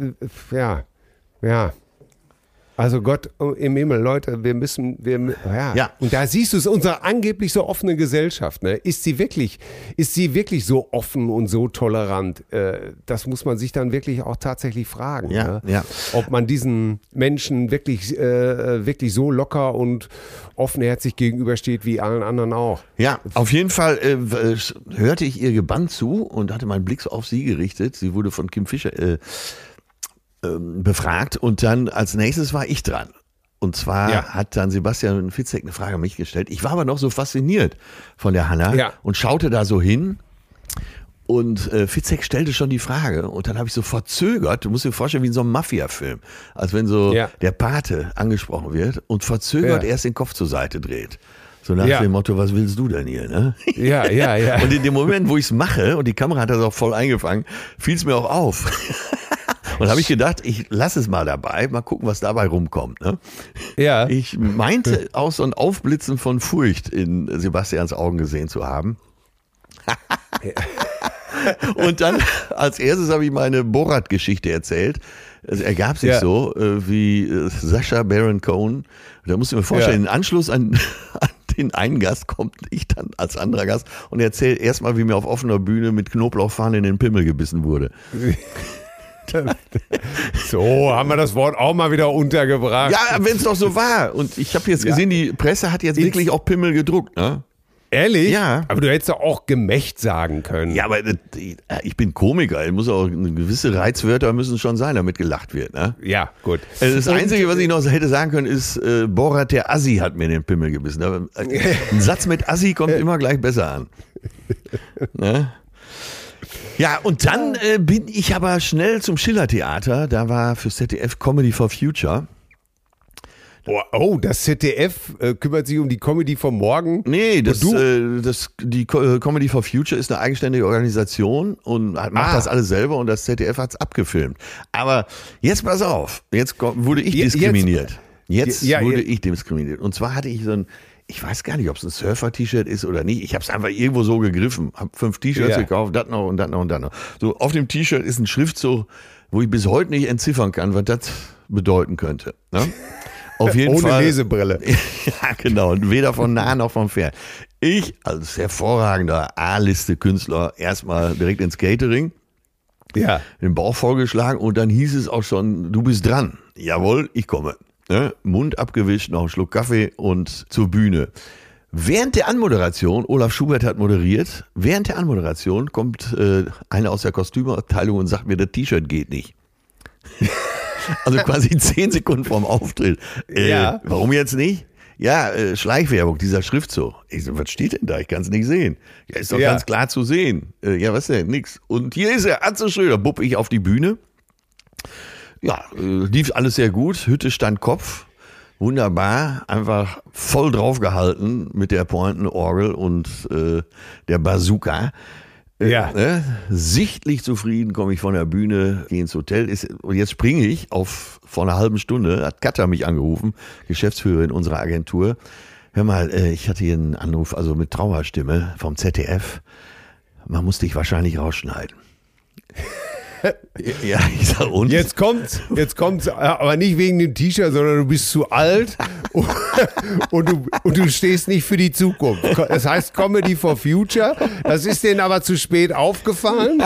Also Gott im Himmel, Leute, wir müssen. Und da siehst du es, unsere angeblich so offene Gesellschaft, ne? Ist sie wirklich so offen und so tolerant? Das muss man sich dann wirklich auch tatsächlich fragen.
Ja,
ne? Ob man diesen Menschen wirklich so locker und offenherzig gegenübersteht wie allen anderen auch.
Ja, auf jeden Fall hörte ich ihr gebannt zu und hatte meinen Blick auf sie gerichtet. Sie wurde von Kim Fischer befragt und dann als nächstes war ich dran. Und zwar hat dann Sebastian Fitzek eine Frage an mich gestellt. Ich war aber noch so fasziniert von der Hanna und schaute da so hin. Und Fitzek stellte schon die Frage und dann habe ich so verzögert, du musst dir vorstellen wie in so einem Mafia-Film, als wenn so der Pate angesprochen wird und verzögert erst den Kopf zur Seite dreht. So nach dem Motto, was willst du denn hier? Ne?
Ja.
Und in dem Moment, wo ich es mache und die Kamera hat das auch voll eingefangen, fiel es mir auch auf. Und habe ich gedacht, ich lasse es mal dabei, mal gucken, was dabei rumkommt. Ne? Ja. Ich meinte auch so ein Aufblitzen von Furcht in Sebastians Augen gesehen zu haben. Und dann als erstes habe ich meine Borat-Geschichte erzählt. Es ergab sich so, wie Sacha Baron Cohen. Da musst du mir vorstellen, in Anschluss an den einen Gast kommt ich dann als anderer Gast und erzählt erstmal, wie mir auf offener Bühne mit Knoblauchfahnen in den Pimmel gebissen wurde.
So, haben wir das Wort auch mal wieder untergebracht.
Ja, wenn es doch so war. Und ich habe jetzt gesehen, die Presse hat jetzt wirklich auch Pimmel gedruckt, ne?
Ehrlich?
Ja.
Aber du hättest doch auch Gemächt sagen können.
Ja, aber ich bin Komiker. Ich muss auch gewisse Reizwörter müssen schon sein, damit gelacht wird. Ne?
Ja, gut.
Das Einzige, was ich noch hätte sagen können, ist, Borat der Assi hat mir den Pimmel gebissen. Ein Satz mit Assi kommt immer gleich besser an. Ne? Ja, und dann bin ich aber schnell zum Schiller-Theater. Da war für ZDF Comedy for Future.
Oh, das ZDF kümmert sich um die Comedy vom Morgen.
Nee, die Comedy for Future ist eine eigenständige Organisation und macht das alles selber und das ZDF hat es abgefilmt. Aber jetzt pass auf, jetzt wurde ich diskriminiert. Jetzt wurde ich diskriminiert. Und zwar hatte ich so ein, ich weiß gar nicht, ob es ein Surfer-T-Shirt ist oder nicht. Ich habe es einfach irgendwo so gegriffen, habe 5 T-Shirts gekauft, das noch und das noch und das noch. So, auf dem T-Shirt ist ein Schriftzug, wo ich bis heute nicht entziffern kann, was das bedeuten könnte. Ne? Auf jeden Fall.
Ohne Lesebrille.
Ja, genau. Und weder von nah noch vom Fern. Ich als hervorragender A-Liste-Künstler erstmal direkt ins Catering. Ja. Den Bauch vollgeschlagen und dann hieß es auch schon, du bist dran. Jawohl, ich komme. Ne? Mund abgewischt, noch einen Schluck Kaffee und zur Bühne. Während der Anmoderation, Olaf Schubert hat moderiert, während der Anmoderation kommt einer aus der Kostümabteilung und sagt mir, das T-Shirt geht nicht. Also quasi 10 Sekunden vorm Auftritt. Warum jetzt nicht? Ja, Schleichwerbung, dieser Schriftzug. Ich so, was steht denn da? Ich kann es nicht sehen. Ja, ist doch ganz klar zu sehen. Ja, was denn? Nix. Und hier ist er, Atze Schröder. Bupp ich auf die Bühne. Ja, lief alles sehr gut. Hütte stand Kopf. Wunderbar. Einfach voll draufgehalten mit der Pointenorgel und der Bazooka. Ja. Sichtlich zufrieden komme ich von der Bühne, gehe ins Hotel. Und jetzt springe ich vor einer halben Stunde, hat Katja mich angerufen, Geschäftsführerin unserer Agentur. Hör mal, ich hatte hier einen Anruf, also mit Trauerstimme vom ZDF. Man muss dich wahrscheinlich rausschneiden. Ja, ich sag, und?
Jetzt kommt's, aber nicht wegen dem T-Shirt, sondern du bist zu alt und du stehst nicht für die Zukunft. Das heißt Comedy for Future, das ist denen aber zu spät aufgefallen.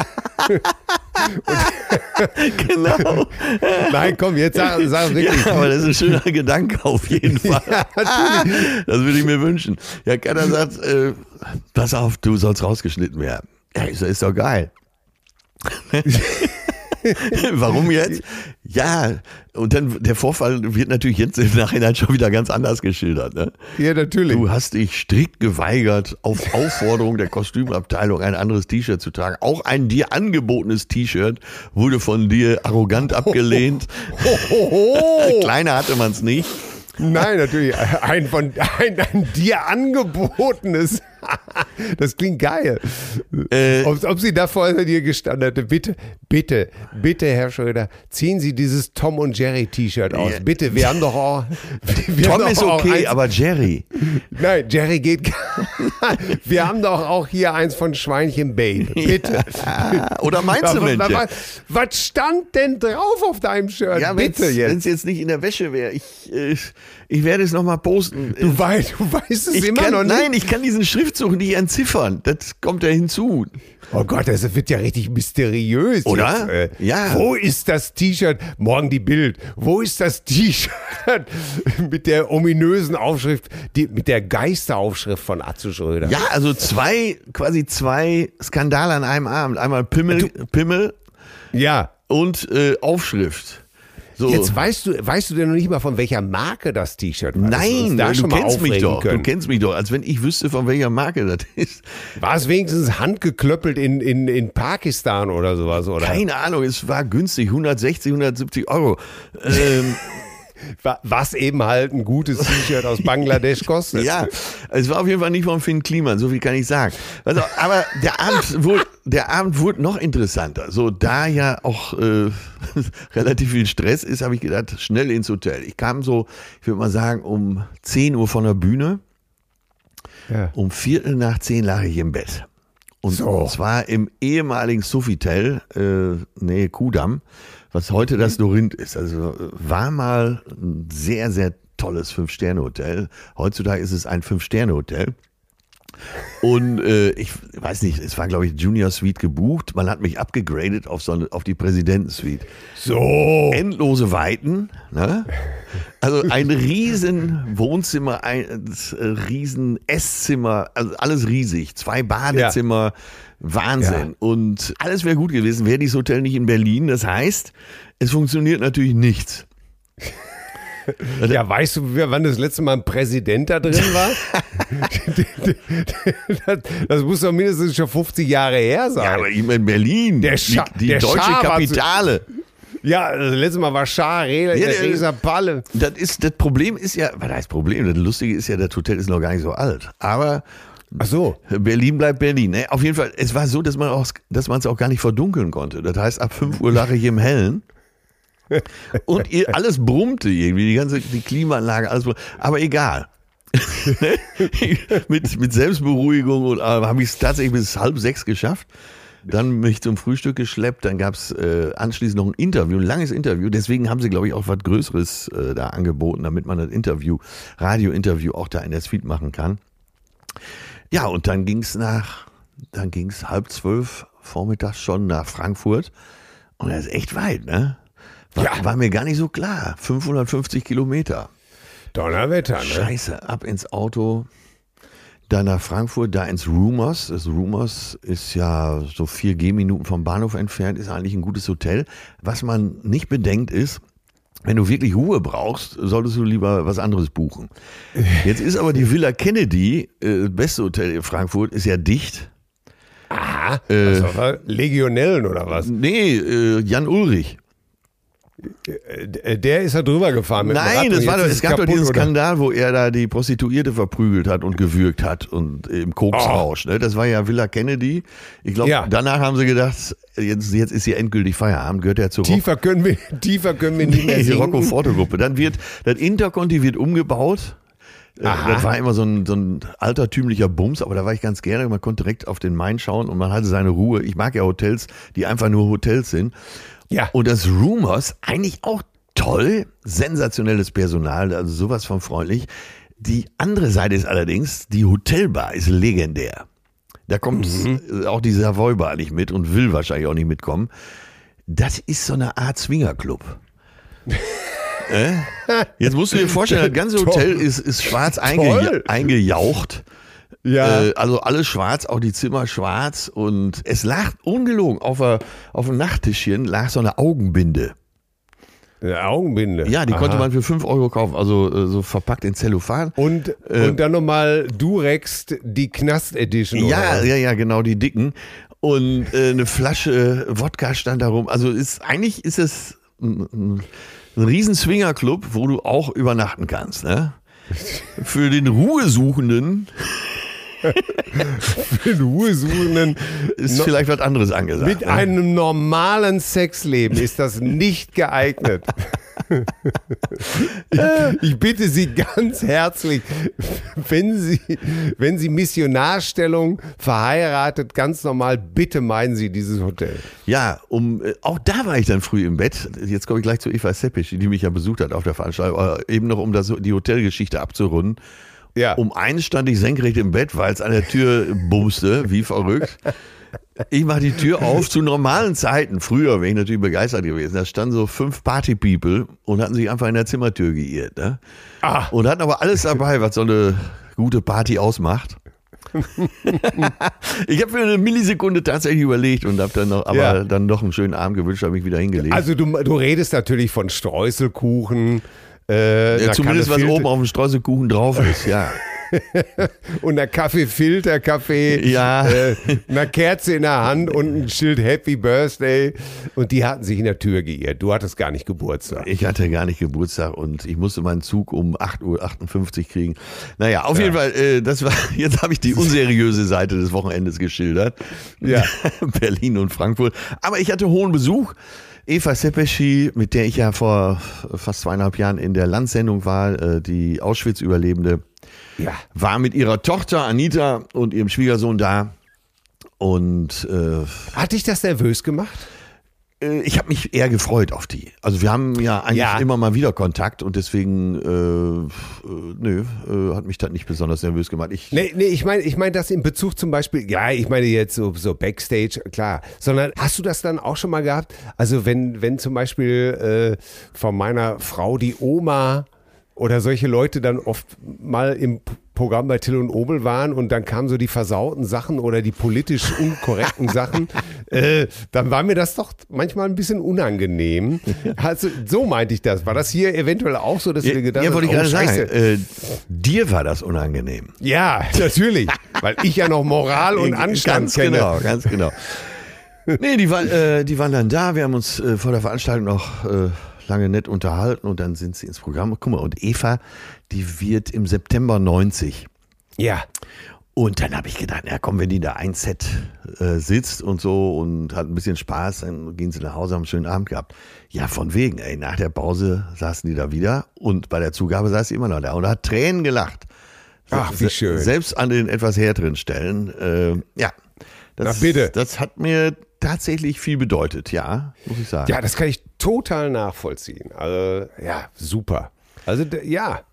Genau.
Nein, komm, jetzt sag wirklich.
Ja, aber das ist ein schöner Gedanke auf jeden Fall. Ja, das würde ich mir wünschen. Ja, Katja sagt, pass auf, du sollst rausgeschnitten werden. Ja, ist doch geil. Warum jetzt? Ja, und dann der Vorfall wird natürlich jetzt im Nachhinein schon wieder ganz anders geschildert. Ne?
Ja, natürlich.
Du hast dich strikt geweigert, auf Aufforderung der Kostümabteilung ein anderes T-Shirt zu tragen. Auch ein dir angebotenes T-Shirt wurde von dir arrogant abgelehnt. Kleiner hatte man es nicht.
Nein, natürlich. Ein dir angebotenes. Das klingt geil. Ob sie da vor dir gestanden hätte. Bitte, Herr Schröder, ziehen Sie dieses Tom und Jerry T-Shirt aus. Bitte, wir haben doch auch.
Tom ist okay, aber Jerry.
Nein, Jerry geht gar nicht. Wir haben doch auch hier eins von Schweinchen Babe. Bitte.
Ja. Oder Mainzelmännchen.
Was stand denn drauf auf deinem Shirt?
Ja,
bitte jetzt.
Wenn es jetzt nicht in der Wäsche wäre. Ich werde es nochmal posten.
Du weißt es immer noch nicht.
Nein, ich kann diesen Schriftzug nicht entziffern. Das kommt ja hinzu.
Oh Gott, das wird ja richtig mysteriös.
Oder?
Jetzt, ja. Wo ist das T-Shirt? Morgen die Bild. Wo ist das T-Shirt mit der ominösen Aufschrift, mit der Geisteraufschrift von Atze Schröder?
Ja, also quasi zwei Skandale an einem Abend. Einmal Pimmel.
Ja.
Und Aufschrift. So.
Jetzt weißt du denn noch nicht mal, von welcher Marke das T-Shirt war?
Nein, du kennst mich doch. Du kennst mich doch, als wenn ich wüsste, von welcher Marke das ist.
War es wenigstens handgeklöppelt in Pakistan oder sowas? Oder?
Keine Ahnung, es war günstig, 160, 170 Euro.
Was eben halt ein gutes T-Shirt aus Bangladesch kostet.
Ja, es war auf jeden Fall nicht von Finn Kliman, so viel kann ich sagen. Also, aber der Abend wurde noch interessanter. So, da ja auch relativ viel Stress ist, habe ich gedacht, schnell ins Hotel. Ich kam so, ich würde mal sagen, um 10 Uhr von der Bühne. Ja. Um 9:15 lag ich im Bett. Und zwar im ehemaligen Sofitel, Nähe Kudamm, was heute das Dorint ist. Also war mal ein sehr, sehr tolles 5-Sterne-Hotel. Heutzutage ist es ein 5-Sterne-Hotel. Und ich weiß nicht, es war, glaube ich, Junior Suite gebucht. Man hat mich abgegradet auf die Präsidentensuite.
So.
Endlose Weiten. Ne? Also ein riesen Wohnzimmer, ein riesen Esszimmer, also alles riesig. 2 Badezimmer. Ja. Wahnsinn. Ja. Und alles wäre gut gewesen, wäre dieses Hotel nicht in Berlin. Das heißt, es funktioniert natürlich nichts.
Ja, weißt du, wann das letzte Mal ein Präsident da drin war? Das muss doch mindestens schon 50 Jahre her sein.
Ja, aber in Berlin, die deutsche Kapitale.
Ja, das letzte Mal war Reza Palle.
Das Problem ist ja, was heißt Problem? Das Lustige ist ja, das Hotel ist noch gar nicht so alt. Aber
ach so.
Berlin bleibt Berlin. Ne? Auf jeden Fall, es war so, dass man es auch gar nicht verdunkeln konnte. Das heißt, ab 5 Uhr lag ich im Hellen. Und alles brummte irgendwie, die Klimaanlage, alles brummte. Aber egal. mit Selbstberuhigung und habe ich es tatsächlich bis 5:30 geschafft. Dann mich zum Frühstück geschleppt, dann gab es anschließend noch ein Interview, ein langes Interview. Deswegen haben sie, glaube ich, auch was Größeres da angeboten, damit man das Radio-Interview auch da in der Suite machen kann. Ja, und dann ging's 11:30 vormittags schon nach Frankfurt. Und das ist echt weit, ne? War mir gar nicht so klar. 550 Kilometer.
Donnerwetter, ne?
Scheiße, ab ins Auto. Dann nach Frankfurt, da ins Rumors. Das Rumors ist ja so 4 Gehminuten vom Bahnhof entfernt, ist eigentlich ein gutes Hotel. Was man nicht bedenkt ist, wenn du wirklich Ruhe brauchst, solltest du lieber was anderes buchen. Jetzt ist aber die Villa Kennedy, beste Hotel in Frankfurt, ist ja dicht.
Aha, Legionellen oder was?
Nee, Jan Ulrich.
Der ist da drüber gefahren mit
Nein, es gab doch diesen Skandal, wo er da die Prostituierte verprügelt hat und gewürgt hat und im Koksrausch. Ne? Das war ja Villa Kennedy. Ich glaube, danach haben sie gedacht, jetzt ist hier endgültig Feierabend, gehört er zur
Tiefer können wir nicht mehr
die Rocco-Forte-Gruppe. Dann wird das Interconti wird umgebaut. Aha. Das war immer so ein altertümlicher Bums, aber da war ich ganz gerne. Man konnte direkt auf den Main schauen und man hatte seine Ruhe. Ich mag ja Hotels, die einfach nur Hotels sind. Ja. Und das Rumors, eigentlich auch toll, sensationelles Personal, also sowas von freundlich. Die andere Seite ist allerdings, die Hotelbar ist legendär. Da kommt auch die Savoy Bar nicht mit und will wahrscheinlich auch nicht mitkommen. Das ist so eine Art Swingerclub. Jetzt musst du dir vorstellen, das ganze Hotel ist schwarz eingejaucht. Ja. Also alles schwarz, auch die Zimmer schwarz und es lag ungelogen auf dem Nachttischchen lag so eine Augenbinde.
Eine Augenbinde?
Ja, die konnte man für 5 Euro kaufen, also so verpackt in Zellophan.
Und dann nochmal Durex, die Knast-Edition.
Ja, genau, die dicken. Und eine Flasche Wodka stand da rum. Also eigentlich ist es ein riesen Swingerclub, wo du auch übernachten kannst. Ne? Für den Ruhesuchenden ist vielleicht was anderes angesagt.
Mit einem normalen Sexleben ist das nicht geeignet. Ich bitte Sie ganz herzlich, wenn Sie Missionarstellung verheiratet, ganz normal, bitte meinen Sie dieses Hotel.
Ja, auch da war ich dann früh im Bett. Jetzt komme ich gleich zu Eva Seppisch, die mich ja besucht hat auf der Veranstaltung, eben noch um die Hotelgeschichte abzurunden. Ja. Um 1 stand ich senkrecht im Bett, weil es an der Tür bumste, wie verrückt. Ich mache die Tür auf zu normalen Zeiten. Früher wäre ich natürlich begeistert gewesen. Da standen so 5 Party-People und hatten sich einfach in der Zimmertür geirrt. Ne? Und hatten aber alles dabei, was so eine gute Party ausmacht. Ich habe für eine Millisekunde tatsächlich überlegt und habe dann noch einen schönen Abend gewünscht, habe mich wieder hingelegt.
Also du redest natürlich von Streuselkuchen.
Zumindest was oben auf dem Streuselkuchen drauf ist, ja.
Und einer Kaffeefilter-Kaffee,
ja.
Einer Kerze in der Hand und ein Schild Happy Birthday. Und die hatten sich in der Tür geirrt. Du hattest gar nicht Geburtstag.
Ich hatte gar nicht Geburtstag und ich musste meinen Zug um 8:58 Uhr kriegen. Naja, auf jeden Fall, jetzt habe ich die unseriöse Seite des Wochenendes geschildert.
Ja.
Berlin und Frankfurt. Aber ich hatte hohen Besuch. Eva Sepeschi, mit der ich ja vor fast 2,5 Jahren in der Landsendung war, die Auschwitz-Überlebende, war mit ihrer Tochter Anita und ihrem Schwiegersohn da. Und
hat dich das nervös gemacht?
Ich habe mich eher gefreut auf die. Also wir haben ja eigentlich immer mal wieder Kontakt und deswegen hat mich das nicht besonders nervös gemacht.
Ich meine das in Bezug zum Beispiel, ich meine jetzt so Backstage, klar, sondern hast du das dann auch schon mal gehabt? Also wenn zum Beispiel von meiner Frau die Oma oder solche Leute dann oft mal im Programm bei Till und Obel waren und dann kamen so die versauten Sachen oder die politisch unkorrekten Sachen, dann war mir das doch manchmal ein bisschen unangenehm. Also, so meinte ich das. War das hier eventuell auch so, dass du dir gedacht hast,
wollte ich gerade sagen, dir war das unangenehm.
Ja, natürlich, weil ich ja noch Moral und Anstand kenne.
Ganz genau. Nee, die waren dann da, wir haben uns vor der Veranstaltung noch lange nett unterhalten und dann sind sie ins Programm. Guck mal, und Eva, die wird im September 90.
Ja.
Und dann habe ich gedacht, komm, wenn die da ein Set sitzt und so und hat ein bisschen Spaß, dann gehen sie nach Hause, haben einen schönen Abend gehabt. Ja, von wegen, nach der Pause saßen die da wieder und bei der Zugabe saß sie immer noch da und hat Tränen gelacht.
Ach, wie schön.
Selbst an den etwas härteren Stellen.
Na bitte.
Das hat mir tatsächlich viel bedeutet, ja, muss ich sagen.
Ja, das kann ich total nachvollziehen. Also, ja, super. Also, ja.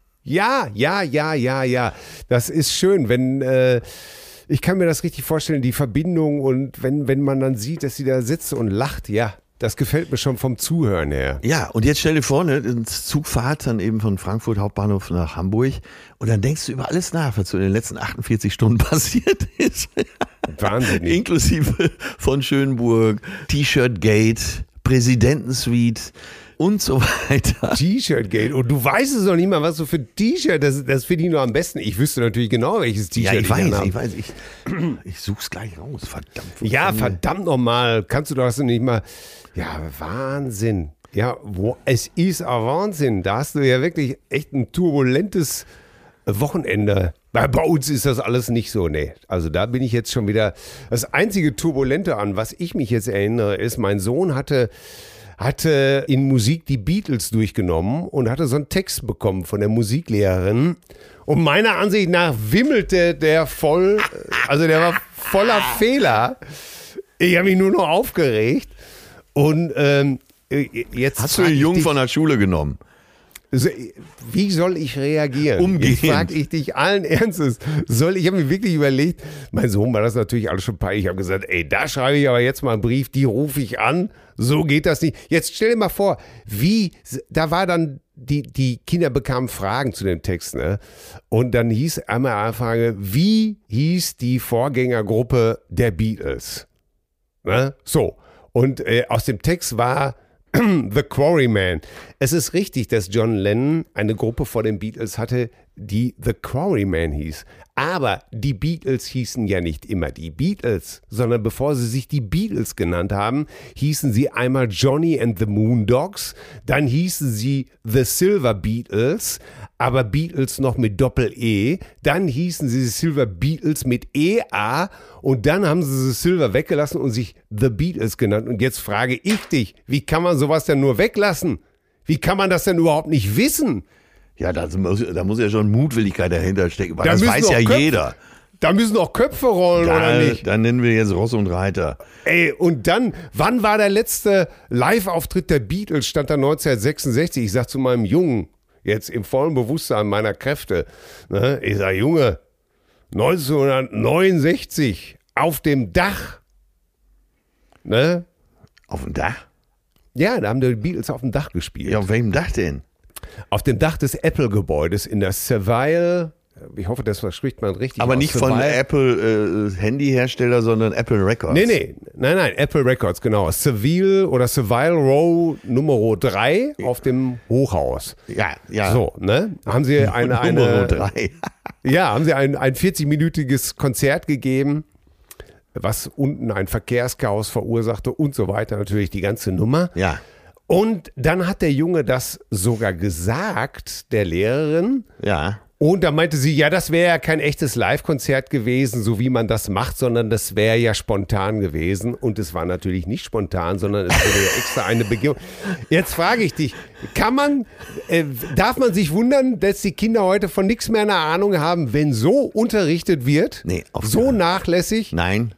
Das ist schön, wenn, ich kann mir das richtig vorstellen, die Verbindung und wenn man dann sieht, dass sie da sitzt und lacht, ja, das gefällt mir schon vom Zuhören her.
Ja, und jetzt stell dir vor, Zugfahrt dann eben von Frankfurt Hauptbahnhof nach Hamburg und dann denkst du über alles nach, was so in den letzten 48 Stunden passiert ist.
Wahnsinnig.
Inklusive von Schönburg, T-Shirt-Gate, Präsidentensuite und so weiter.
T-Shirt-Gate. Und du weißt es noch nicht mal, was du für ein T-Shirt, das finde ich nur am besten. Ich wüsste natürlich genau, welches T-Shirt
ich weiß. Ich such's gleich raus, verdammt.
Ja, verdammt nochmal. Kannst du das nicht mal... Ja, Wahnsinn. Ja, es ist ein Wahnsinn. Da hast du ja wirklich echt ein turbulentes Wochenende. Bei uns ist das alles nicht so, nee. Also da bin ich jetzt schon wieder... Das einzige Turbulente an, was ich mich jetzt erinnere, ist, mein Sohn hatte in Musik die Beatles durchgenommen und hatte so einen Text bekommen von der Musiklehrerin. Und meiner Ansicht nach wimmelte der der war voller Fehler. Ich habe mich nur noch aufgeregt. Und jetzt...
Hast du den Jungen von der Schule genommen?
Wie soll ich reagieren?
Umgehend.
Jetzt frage ich dich allen Ernstes. Ich habe mir wirklich überlegt, mein Sohn war das natürlich alles schon peinlich. Ich habe gesagt, da schreibe ich aber jetzt mal einen Brief, die rufe ich an. So geht das nicht. Jetzt stell dir mal vor, da war dann, die Kinder bekamen Fragen zu dem Text, ne? Und dann hieß einmal eine Frage, wie hieß die Vorgängergruppe der Beatles? Ne? So. Und aus dem Text war The Quarrymen. Es ist richtig, dass John Lennon eine Gruppe vor den Beatles hatte, die The Quarrymen hieß. Aber die Beatles hießen ja nicht immer die Beatles, sondern bevor sie sich die Beatles genannt haben, hießen sie einmal Johnny and the Moondogs, dann hießen sie The Silver Beatles, aber Beatles noch mit Doppel-E, dann hießen sie Silver Beatles mit E-A und dann haben sie Silver weggelassen und sich The Beatles genannt. Und jetzt frage ich dich, wie kann man sowas denn nur weglassen? Wie kann man das denn überhaupt nicht wissen?
Ja, da muss ja schon Mutwilligkeit dahinter stecken, weil das weiß ja jeder.
Da müssen auch Köpfe rollen, oder nicht?
Dann nennen wir jetzt Ross und Reiter.
Und dann, wann war der letzte Live-Auftritt der Beatles? Stand da 1966. Ich sag zu meinem Jungen, jetzt im vollen Bewusstsein meiner Kräfte, ne? Ich sag, Junge, 1969 auf dem Dach. Ne?
Auf dem Dach?
Ja, da haben die Beatles auf dem Dach gespielt.
Ja, auf welchem Dach denn?
Auf dem Dach des Apple-Gebäudes in der Savile ich hoffe, das spricht man richtig
Aber
aus.
nicht von Apple Handyhersteller, sondern Apple Records.
Nein, Apple Records, genau. Savile Row Nummer 3 auf dem Hochhaus.
Ja.
So, ne? Haben sie
Nummer 3.
Ja, haben sie ein 40-minütiges Konzert gegeben, was unten ein Verkehrschaos verursachte und so weiter. Natürlich die ganze Nummer.
Ja.
Und dann hat der Junge das sogar gesagt, der Lehrerin.
Ja.
Und da meinte sie, ja, das wäre ja kein echtes Live-Konzert gewesen, so wie man das macht, sondern das wäre ja spontan gewesen. Und es war natürlich nicht spontan, sondern es wurde ja extra eine Begehung. Jetzt frage ich dich, darf man sich wundern, dass die Kinder heute von nichts mehr eine Ahnung haben, wenn so unterrichtet wird?
Nee,
so nachlässig?
Nein.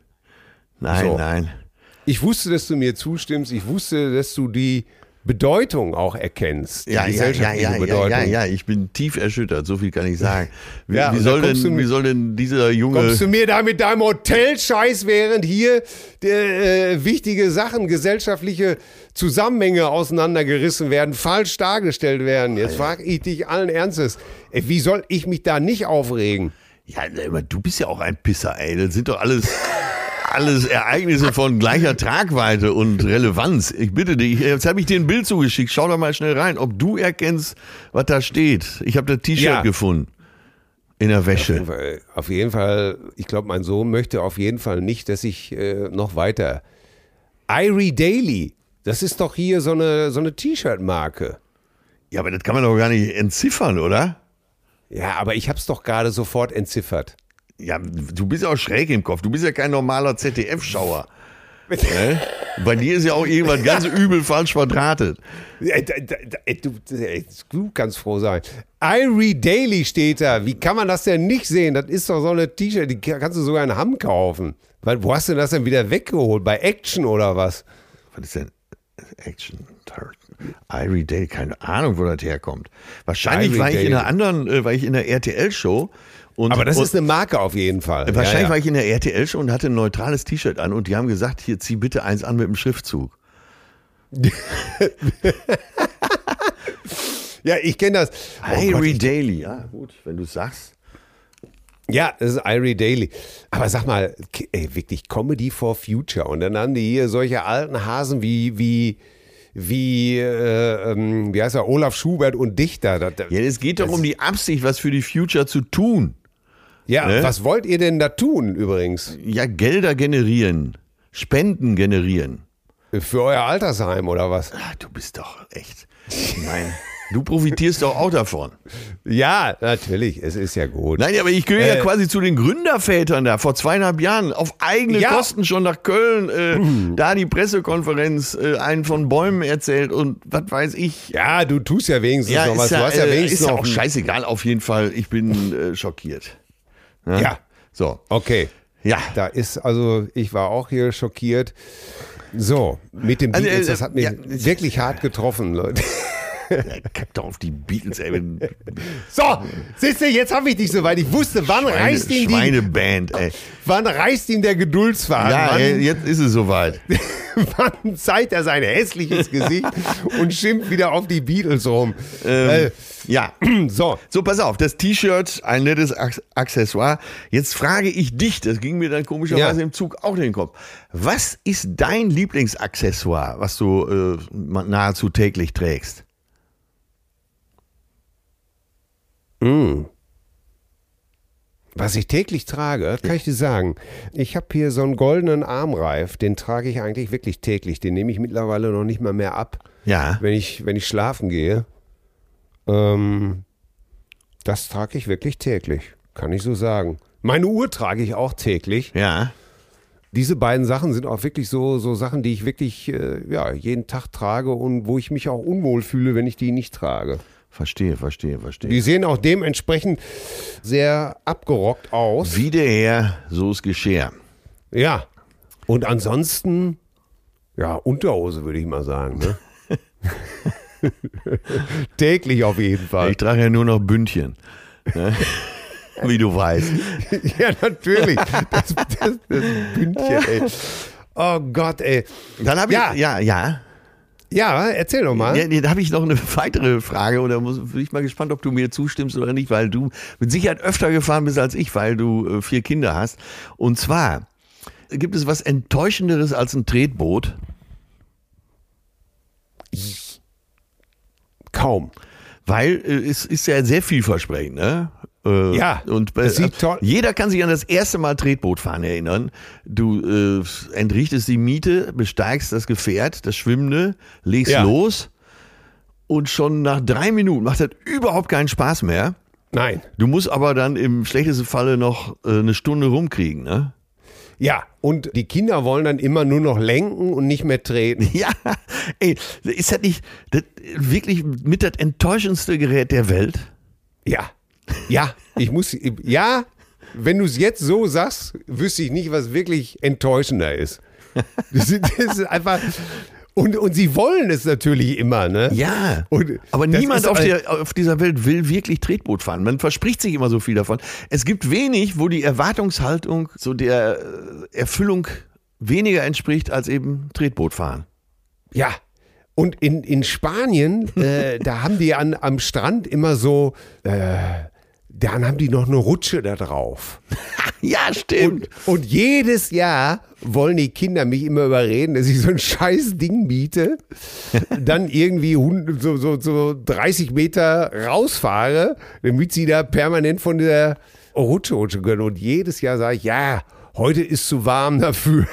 Ich wusste, dass du mir zustimmst. Ich wusste, dass du die Bedeutung auch erkennst. Die gesellschaftliche Bedeutung.
Ja, ich bin tief erschüttert, so viel kann ich sagen. Wie soll denn dieser Junge...
Kommst du mir da mit deinem Hotelscheiß, während hier wichtige Sachen, gesellschaftliche Zusammenhänge auseinandergerissen werden, falsch dargestellt werden? Jetzt frage ich dich allen Ernstes, wie soll ich mich da nicht aufregen?
Ja, aber du bist ja auch ein Pisser, ey. Das sind doch alles Ereignisse von gleicher Tragweite und Relevanz. Ich bitte dich, jetzt habe ich dir ein Bild zugeschickt. Schau doch mal schnell rein, ob du erkennst, was da steht. Ich habe das T-Shirt gefunden in der Wäsche.
Auf jeden Fall, ich glaube, mein Sohn möchte auf jeden Fall nicht, dass ich noch weiter... Irie Daily, das ist doch hier so eine T-Shirt-Marke.
Ja, aber das kann man doch gar nicht entziffern, oder?
Ja, aber ich habe es doch gerade sofort entziffert.
Ja, du bist ja auch schräg im Kopf. Du bist ja kein normaler ZDF-Schauer. Bei dir ist ja auch irgendwas ganz übel falsch verdrahtet.
Du kannst froh sein. Irie Daily steht da. Wie kann man das denn nicht sehen? Das ist doch so eine T-Shirt, die kannst du sogar in Hamm kaufen. Wo hast du das denn wieder weggeholt? Bei Action oder was?
Was ist denn Action? Irie Daily, keine Ahnung, wo das herkommt. Wahrscheinlich war ich in der RTL-Show.
Aber das ist eine Marke auf jeden Fall.
Wahrscheinlich war ich in der RTL-Show und hatte ein neutrales T-Shirt an und die haben gesagt, hier, zieh bitte eins an mit dem Schriftzug.
Ja, ich kenne das.
Irie Daily, ja gut, wenn du es sagst.
Ja, das ist Irie Daily. Aber sag mal, wirklich Comedy for Future. Und dann haben die hier solche alten Hasen wie heißt er, Olaf Schubert und Dichter.
Ja, es geht doch um die Absicht, was für die Future zu tun.
Ja, ne? Was wollt ihr denn da tun übrigens?
Ja, Gelder generieren, Spenden generieren.
Für euer Altersheim oder was?
Ach, du bist doch echt, du profitierst doch auch davon.
Ja, natürlich, es ist ja gut.
Nein, aber ich gehöre ja quasi zu den Gründervätern da, vor 2,5 Jahren, auf eigene Kosten schon nach Köln, da die Pressekonferenz, einen von Bäumen erzählt und was weiß ich.
Ja, du tust ja wenigstens noch was. Du hast ja wenigstens
ist
noch
auch scheißegal, auf jeden Fall, ich bin schockiert.
Ja,
so.
Okay.
Ja.
Ich war auch hier schockiert. So, mit dem Beatles, das hat mich wirklich hart getroffen, Leute.
Kack doch auf die Beatles, ey.
So, siehst du, jetzt habe ich dich soweit. Ich wusste, wann reißt ihm
Schweineband, ey.
Wann reißt ihm der Geduldsfaden?
Ja, jetzt ist es soweit.
Wann zeigt er sein hässliches Gesicht und schimpft wieder auf die Beatles rum?
Ja. So, pass auf, das T-Shirt, ein nettes Accessoire. Jetzt frage ich dich, das ging mir dann komischerweise im Zug auch in den Kopf. Was ist dein Lieblingsaccessoire, was du nahezu täglich trägst?
Was ich täglich trage, kann ich dir sagen. Ich habe hier so einen goldenen Armreif, den trage ich eigentlich wirklich täglich. Den nehme ich mittlerweile noch nicht mal mehr ab, wenn ich schlafen gehe. Das trage ich wirklich täglich, kann ich so sagen. Meine Uhr trage ich auch täglich.
Ja.
Diese beiden Sachen sind auch wirklich so Sachen, die ich wirklich jeden Tag trage und wo ich mich auch unwohl fühle, wenn ich die nicht trage.
Verstehe.
Die sehen auch dementsprechend sehr abgerockt aus.
Wie der Herr, so ist Geschirr.
Ja. Und ansonsten, Unterhose würde ich mal sagen. Ne? Täglich auf jeden Fall.
Ich trage ja nur noch Bündchen. Ne? Wie du weißt.
Ja, natürlich. Das Bündchen, ey. Oh Gott, ey.
Dann habe ich,
Ja, erzähl doch mal.
Ja, da habe ich noch eine weitere Frage und da bin ich mal gespannt, ob du mir zustimmst oder nicht, weil du mit Sicherheit öfter gefahren bist als ich, weil du 4 Kinder hast. Und zwar, gibt es was Enttäuschenderes als ein Tretboot?
Kaum.
Weil es ist ja sehr vielversprechend, ne?
Ja,
und
das sieht toll.
Jeder kann sich an das erste Mal Tretbootfahren erinnern. Du entrichtest die Miete, besteigst das Gefährt, das Schwimmende, legst los und schon nach 3 Minuten macht das überhaupt keinen Spaß mehr.
Nein.
Du musst aber dann im schlechtesten Falle noch eine Stunde rumkriegen, ne?
Ja, und die Kinder wollen dann immer nur noch lenken und nicht mehr treten.
Ja, ey, ist das nicht wirklich mit das enttäuschendste Gerät der Welt?
Ja, wenn du es jetzt so sagst, wüsste ich nicht, was wirklich enttäuschender ist. Das ist einfach... Und sie wollen es natürlich immer, ne?
Ja,
und
aber niemand auf dieser Welt will wirklich Tretboot fahren. Man verspricht sich immer so viel davon. Es gibt wenig, wo die Erwartungshaltung so der Erfüllung weniger entspricht als eben Tretboot fahren.
Ja, und in Spanien, da haben die am Strand immer so... dann haben die noch eine Rutsche da drauf.
Ja, stimmt.
Und jedes Jahr wollen die Kinder mich immer überreden, dass ich so ein scheiß Ding miete, dann irgendwie so 30 Meter rausfahre, damit sie da permanent von der Rutsche rutschen können. Und jedes Jahr sage ich, ja, heute ist zu warm dafür.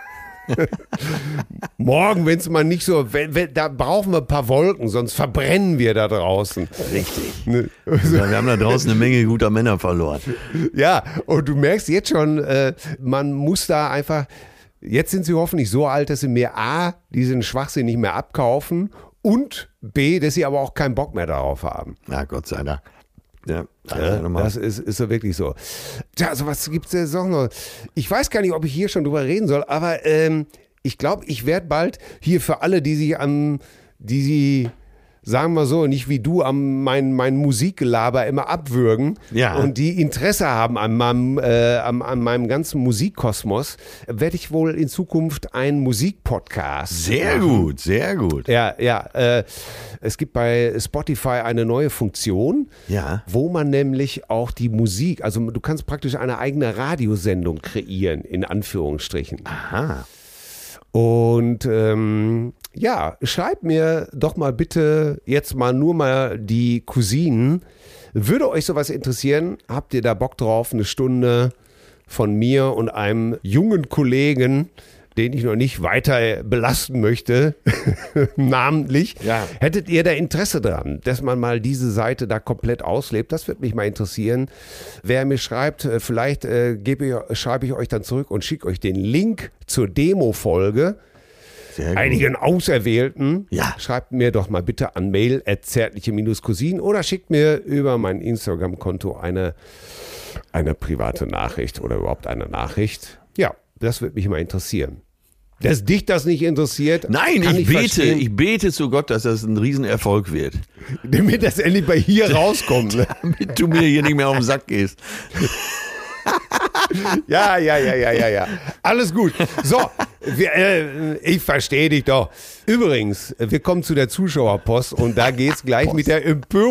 Morgen, wenn es mal nicht so, da brauchen wir ein paar Wolken, sonst verbrennen wir da draußen.
Richtig. Ne? Ja, wir haben da draußen eine Menge guter Männer verloren.
Ja, und du merkst jetzt schon, man muss da einfach, jetzt sind sie hoffentlich so alt, dass sie mir A, diesen Schwachsinn nicht mehr abkaufen und B, dass sie aber auch keinen Bock mehr darauf haben.
Na, Gott sei Dank. Ja,
das ist so wirklich so. Tja, also was gibt es denn sonst noch? Ich weiß gar nicht, ob ich hier schon drüber reden soll, aber ich glaube, ich werde bald hier für alle, die sie, sagen wir so, nicht wie du mein Musikgelaber immer abwürgen und die Interesse haben an meinem ganzen Musikkosmos, werde ich wohl in Zukunft einen Musikpodcast machen.
Sehr gut.
Ja, es gibt bei Spotify eine neue Funktion, wo man nämlich auch die Musik, also du kannst praktisch eine eigene Radiosendung kreieren, in Anführungsstrichen.
Aha.
Und schreibt mir doch mal bitte jetzt nur mal die Cousinen. Würde euch sowas interessieren? Habt ihr da Bock drauf? Eine Stunde von mir und einem jungen Kollegen, den ich noch nicht weiter belasten möchte, namentlich. Ja. Hättet ihr da Interesse dran, dass man mal diese Seite da komplett auslebt? Das würde mich mal interessieren. Wer mir schreibt, vielleicht schreibe ich euch dann zurück und schicke euch den Link zur Demo-Folge. Einigen Auserwählten. Ja. Schreibt mir doch mal bitte an mail@zärtliche-cousinen oder schickt mir über mein Instagram-Konto eine private Nachricht oder überhaupt eine Nachricht. Ja, das würde mich mal interessieren. Dass dich das nicht interessiert.
Nein, ich bete zu Gott, dass das ein Riesenerfolg wird.
Damit das endlich bei hier rauskommt. Ne?
Damit du mir hier nicht mehr auf den Sack gehst.
Ja. Alles gut. So, ich verstehe dich doch. Übrigens, wir kommen zu der Zuschauerpost und da geht's gleich mit der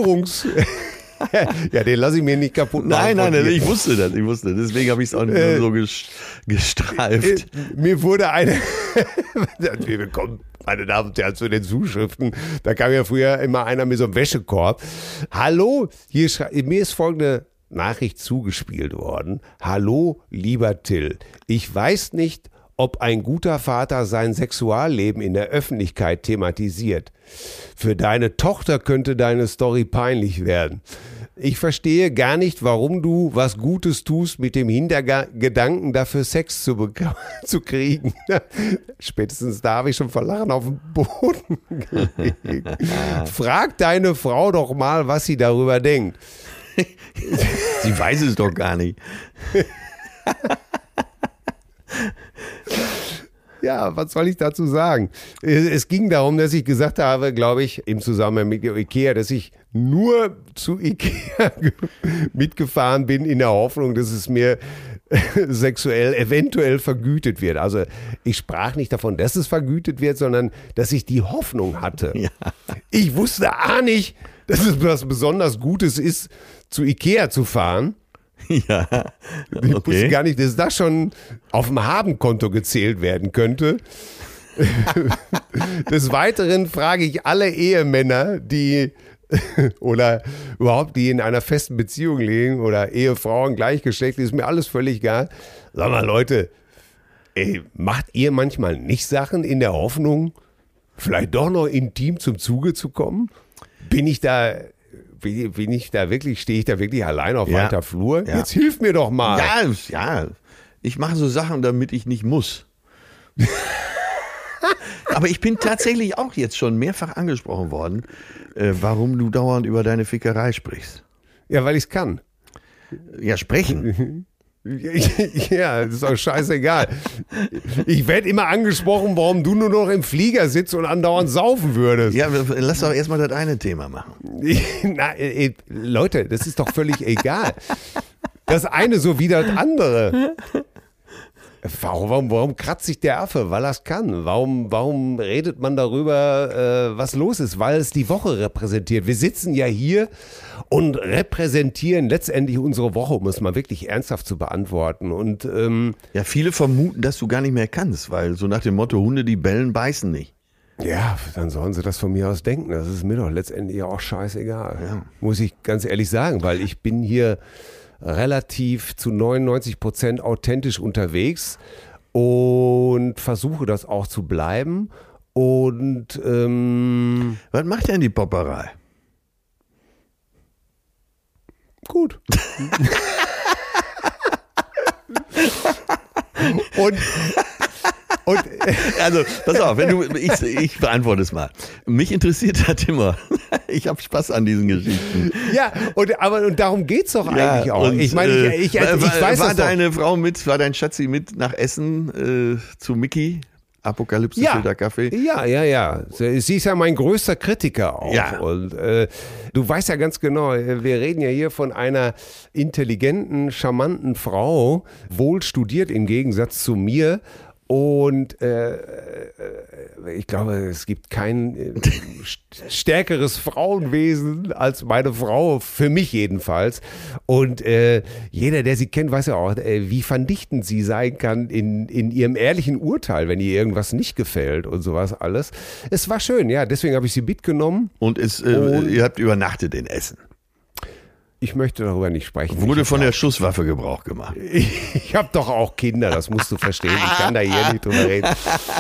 Ja, den lasse ich mir nicht kaputt machen.
Nein, ich wusste das. Deswegen habe ich es auch nur so gestreift.
Mir wurde wir bekommen, meine Damen und Herren, zu den Zuschriften. Da kam ja früher immer einer mit so einem Wäschekorb. Hallo, mir ist folgende Nachricht zugespielt worden. Hallo, lieber Till. Ich weiß nicht, ob ein guter Vater sein Sexualleben in der Öffentlichkeit thematisiert. Für deine Tochter könnte deine Story peinlich werden. Ich verstehe gar nicht, warum du was Gutes tust mit dem Hintergedanken, dafür Sex zu kriegen. Spätestens da habe ich schon vor Lachen auf den Boden gelegt. Frag deine Frau doch mal, was sie darüber denkt.
Sie weiß es doch gar nicht.
Ja, was soll ich dazu sagen? Es ging darum, dass ich gesagt habe, glaube ich, im Zusammenhang mit Ikea, dass ich nur zu Ikea mitgefahren bin in der Hoffnung, dass es mir sexuell eventuell vergütet wird. Also ich sprach nicht davon, dass es vergütet wird, sondern dass ich die Hoffnung hatte. Ja. Ich wusste nicht, dass es was besonders Gutes ist, zu Ikea zu fahren.
Ja, okay.
Ich wusste gar nicht, dass das schon auf dem Habenkonto gezählt werden könnte. Des Weiteren frage ich alle Ehemänner, die oder überhaupt die in einer festen Beziehung liegen oder Ehefrauen gleichgeschlechtlich, ist mir alles völlig egal. Sag mal Leute, macht ihr manchmal nicht Sachen in der Hoffnung, vielleicht doch noch intim zum Zuge zu kommen? Stehe ich da wirklich allein auf weiter Flur? Ja. Jetzt hilf mir doch mal.
Ja. Ich mache so Sachen, damit ich nicht muss. Aber ich bin tatsächlich auch jetzt schon mehrfach angesprochen worden, warum du dauernd über deine Fickerei sprichst.
Ja, weil ich es kann.
Ja, sprechen.
Ja, das ist auch scheißegal. Ich werde immer angesprochen, warum du nur noch im Flieger sitzt und andauernd saufen würdest.
Ja, lass doch erstmal das eine Thema machen.
Leute, das ist doch völlig egal. Das eine so wie das andere. Warum kratzt sich der Affe? Weil er es kann. Warum redet man darüber, was los ist? Weil es die Woche repräsentiert. Wir sitzen ja hier und repräsentieren letztendlich unsere Woche, um es mal wirklich ernsthaft zu beantworten. Und
ja, viele vermuten, dass du gar nicht mehr kannst, weil so nach dem Motto, Hunde, die bellen, beißen nicht.
Ja, dann sollen sie das von mir aus denken. Das ist mir doch letztendlich auch scheißegal. Ja. Muss ich ganz ehrlich sagen, weil ich bin hier relativ zu 99% authentisch unterwegs und versuche das auch zu bleiben. Und
was macht denn die Popperei?
Gut. Und
also, pass auf, ich beantworte es mal. Mich interessiert das immer. Ich habe Spaß an diesen Geschichten.
Ja, und darum geht es doch eigentlich auch. Ich meine, ich weiß
war deine Frau mit, war dein Schatzi mit nach Essen zu Mickey? Apokalypse Filter Kaffee.
Ja. Sie ist ja mein größter Kritiker auch. Ja. Und du weißt ja ganz genau, wir reden ja hier von einer intelligenten, charmanten Frau, wohl studiert im Gegensatz zu mir. Und ich glaube, es gibt kein stärkeres Frauenwesen als meine Frau, für mich jedenfalls. Und jeder, der sie kennt, weiß ja auch, wie vernichtend sie sein kann in ihrem ehrlichen Urteil, wenn ihr irgendwas nicht gefällt und sowas alles. Es war schön, ja, deswegen habe ich sie mitgenommen.
Und ihr habt übernachtet in Essen.
Ich möchte darüber nicht sprechen.
Wurde von der Schusswaffe Gebrauch gemacht.
Ich habe doch auch Kinder, das musst du verstehen. Ich kann da hier nicht drüber reden.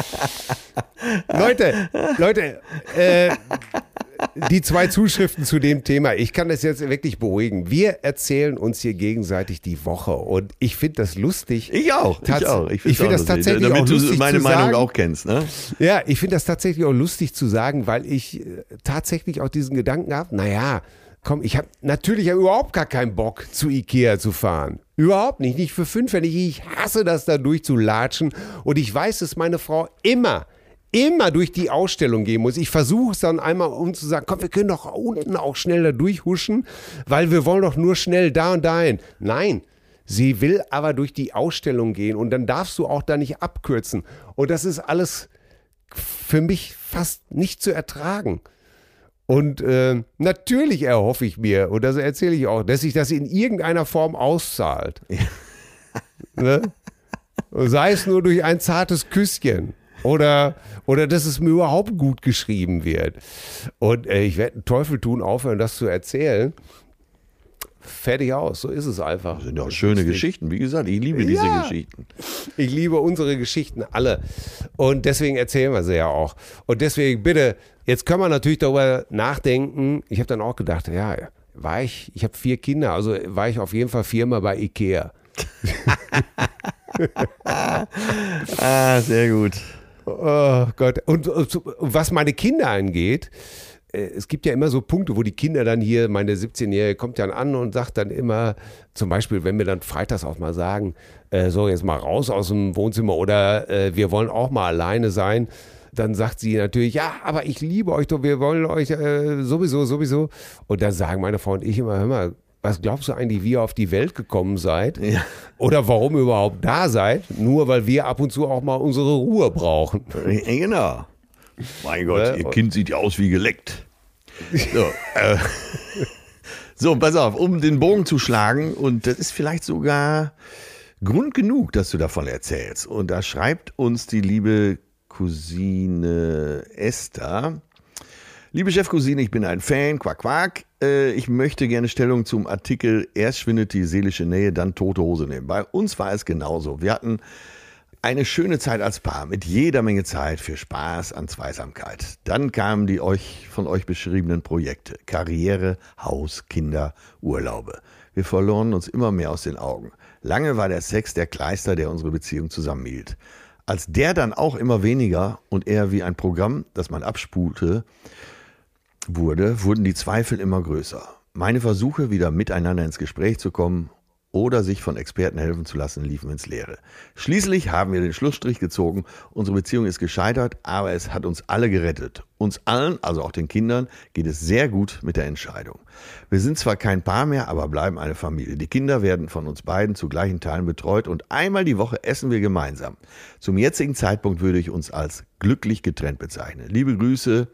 Leute, die 2 Zuschriften zu dem Thema, ich kann das jetzt wirklich beruhigen. Wir erzählen uns hier gegenseitig die Woche und ich finde das lustig.
Ich auch.
Ich finde das tatsächlich
damit
auch lustig
du meine
zu
Meinung
sagen.
auch kennst, ne?
Ja, ich finde das tatsächlich auch lustig zu sagen, weil ich tatsächlich auch diesen Gedanken habe, naja, komm, ich habe natürlich überhaupt gar keinen Bock, zu Ikea zu fahren. Überhaupt nicht. Nicht für 5 Pfennig. Ich hasse das, da durchzulatschen. Und ich weiß, dass meine Frau immer durch die Ausstellung gehen muss. Ich versuche es dann einmal, um zu sagen, komm, wir können doch unten auch schnell da durchhuschen, weil wir wollen doch nur schnell da und dahin. Nein, sie will aber durch die Ausstellung gehen und dann darfst du auch da nicht abkürzen. Und das ist alles für mich fast nicht zu ertragen. Und natürlich erhoffe ich mir, und das erzähle ich auch, dass sich das in irgendeiner Form auszahlt. Ne? Sei es nur durch ein zartes Küsschen oder dass es mir überhaupt gut geschrieben wird. Und ich werde den Teufel tun, aufhören, das zu erzählen. Fertig aus, so ist es einfach.
Das sind auch schöne Geschichten, wie gesagt, ich liebe diese Geschichten.
Ich liebe unsere Geschichten alle und deswegen erzählen wir sie ja auch. Und deswegen bitte, jetzt können wir natürlich darüber nachdenken, ich habe dann auch gedacht, ja, ich habe 4 Kinder, also war ich auf jeden Fall 4-mal bei Ikea.
Sehr gut.
Oh Gott, und was meine Kinder angeht, es gibt ja immer so Punkte, wo die Kinder dann hier, meine 17-Jährige kommt dann an und sagt dann immer, zum Beispiel, wenn wir dann freitags auch mal sagen, so jetzt mal raus aus dem Wohnzimmer oder wir wollen auch mal alleine sein, dann sagt sie natürlich, ja, aber ich liebe euch doch, wir wollen euch sowieso. Und dann sagen meine Frau und ich immer, hör mal, was glaubst du eigentlich, wie ihr auf die Welt gekommen seid? Ja. Oder warum ihr überhaupt da seid? Nur weil wir ab und zu auch mal unsere Ruhe brauchen.
Genau. Mein Gott, ihr Kind sieht ja aus wie geleckt. So, pass auf, um den Bogen zu schlagen, und das ist vielleicht sogar Grund genug, dass du davon erzählst. Und da schreibt uns die liebe Cousine Esther. Liebe Chefcousine, ich bin ein Fan, quack, quack. Ich möchte gerne Stellung zum Artikel erst schwindet die seelische Nähe, dann tote Hose nehmen. Bei uns war es genauso. Wir hatten eine schöne Zeit als Paar mit jeder Menge Zeit für Spaß an Zweisamkeit. Dann kamen die von euch beschriebenen Projekte. Karriere, Haus, Kinder, Urlaube. Wir verloren uns immer mehr aus den Augen. Lange war der Sex der Kleister, der unsere Beziehung zusammenhielt. Als der dann auch immer weniger und eher wie ein Programm, das man abspulte, wurden die Zweifel immer größer. Meine Versuche, wieder miteinander ins Gespräch zu kommen oder sich von Experten helfen zu lassen, liefen ins Leere. Schließlich haben wir den Schlussstrich gezogen. Unsere Beziehung ist gescheitert, aber es hat uns alle gerettet. Uns allen, also auch den Kindern, geht es sehr gut mit der Entscheidung. Wir sind zwar kein Paar mehr, aber bleiben eine Familie. Die Kinder werden von uns beiden zu gleichen Teilen betreut und einmal die Woche essen wir gemeinsam. Zum jetzigen Zeitpunkt würde ich uns als glücklich getrennt bezeichnen. Liebe Grüße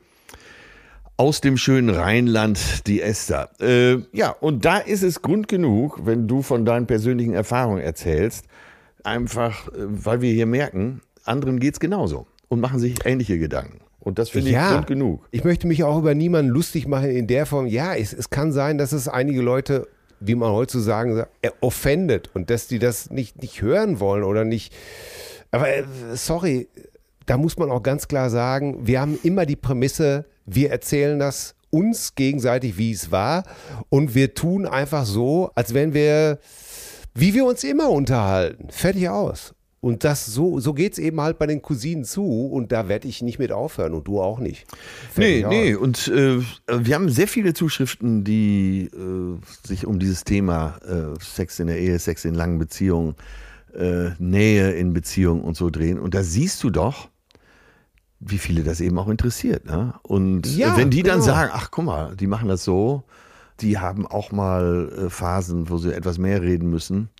aus dem schönen Rheinland, die Esther. Ja, und da ist es Grund genug, wenn du von deinen persönlichen Erfahrungen erzählst, einfach, weil wir hier merken, anderen geht's genauso und machen sich ähnliche Gedanken. Und das finde ich Grund genug.
Ich möchte mich auch über niemanden lustig machen in der Form. Ja, es kann sein, dass es einige Leute, wie man heutzutage sagt, offendet und dass die das nicht hören wollen oder nicht. Aber sorry, da muss man auch ganz klar sagen, wir haben immer die Prämisse, wir erzählen das uns gegenseitig, wie es war, und wir tun einfach so, als wenn wie wir uns immer unterhalten. Fertig aus. Und so geht es eben halt bei den Cousinen zu, und da werde ich nicht mit aufhören und du auch nicht.
Nee, und wir haben sehr viele Zuschriften, die sich um dieses Thema Sex in der Ehe, Sex in langen Beziehungen, Nähe in Beziehungen und so drehen. Und da siehst du doch, wie viele das eben auch interessiert. Ne? Und wenn die dann sagen, ach guck mal, die machen das so, die haben auch mal Phasen, wo sie etwas mehr reden müssen.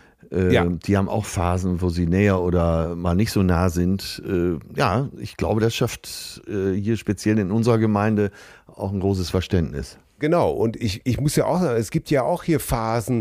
Die haben auch Phasen, wo sie näher oder mal nicht so nah sind. Ich glaube, das schafft hier speziell in unserer Gemeinde auch ein großes Verständnis.
Genau, und ich muss ja auch sagen, es gibt ja auch hier Phasen,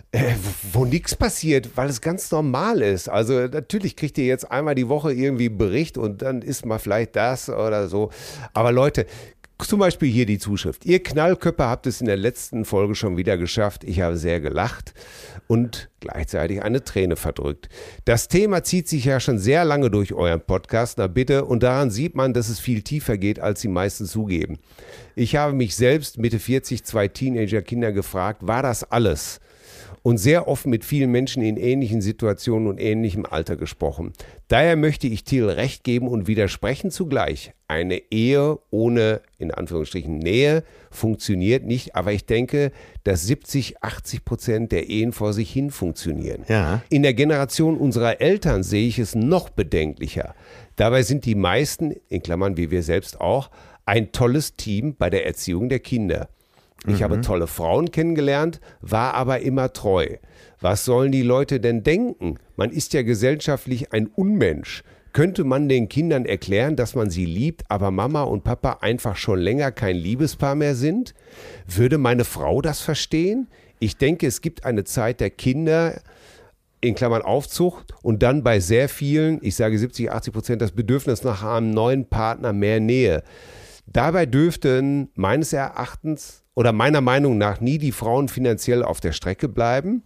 wo nichts passiert, weil es ganz normal ist. Also natürlich kriegt ihr jetzt einmal die Woche irgendwie einen Bericht und dann ist mal vielleicht das oder so. Aber Leute, zum Beispiel hier die Zuschrift. Ihr Knallköpfe habt es in der letzten Folge schon wieder geschafft. Ich habe sehr gelacht und gleichzeitig eine Träne verdrückt. Das Thema zieht sich ja schon sehr lange durch euren Podcast. Na bitte, und daran sieht man, dass es viel tiefer geht, als die meisten zugeben. Ich habe mich selbst Mitte 40, 2 Teenager-Kinder gefragt, war das alles? Und sehr offen mit vielen Menschen in ähnlichen Situationen und ähnlichem Alter gesprochen. Daher möchte ich Till recht geben und widersprechen zugleich. Eine Ehe ohne, in Anführungsstrichen, Nähe funktioniert nicht, aber ich denke, dass 70-80% der Ehen vor sich hin funktionieren.
Ja.
In der Generation unserer Eltern sehe ich es noch bedenklicher. Dabei sind die meisten, in Klammern wie wir selbst auch, ein tolles Team bei der Erziehung der Kinder. Ich habe tolle Frauen kennengelernt, war aber immer treu. Was sollen die Leute denn denken? Man ist ja gesellschaftlich ein Unmensch. Könnte man den Kindern erklären, dass man sie liebt, aber Mama und Papa einfach schon länger kein Liebespaar mehr sind? Würde meine Frau das verstehen? Ich denke, es gibt eine Zeit der Kinder, in Klammern Aufzucht, und dann bei sehr vielen, ich sage 70-80%, das Bedürfnis nach einem neuen Partner, mehr Nähe. Dabei dürften meines Erachtens oder meiner Meinung nach nie die Frauen finanziell auf der Strecke bleiben.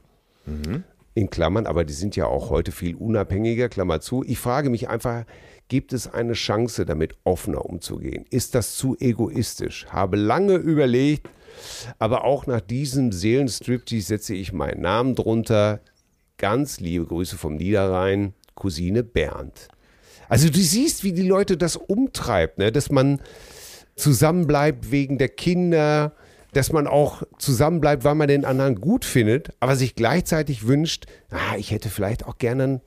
In Klammern, aber die sind ja auch heute viel unabhängiger, Klammer zu. Ich frage mich einfach, gibt es eine Chance, damit offener umzugehen? Ist das zu egoistisch? Habe lange überlegt, aber auch nach diesem Seelenstriptease setze ich meinen Namen drunter. Ganz liebe Grüße vom Niederrhein, Cousine Bernd. Also du siehst, wie die Leute das umtreibt, ne? Dass man zusammenbleibt wegen der Kinder, dass man auch zusammenbleibt, weil man den anderen gut findet, aber sich gleichzeitig wünscht, ich hätte vielleicht auch gerne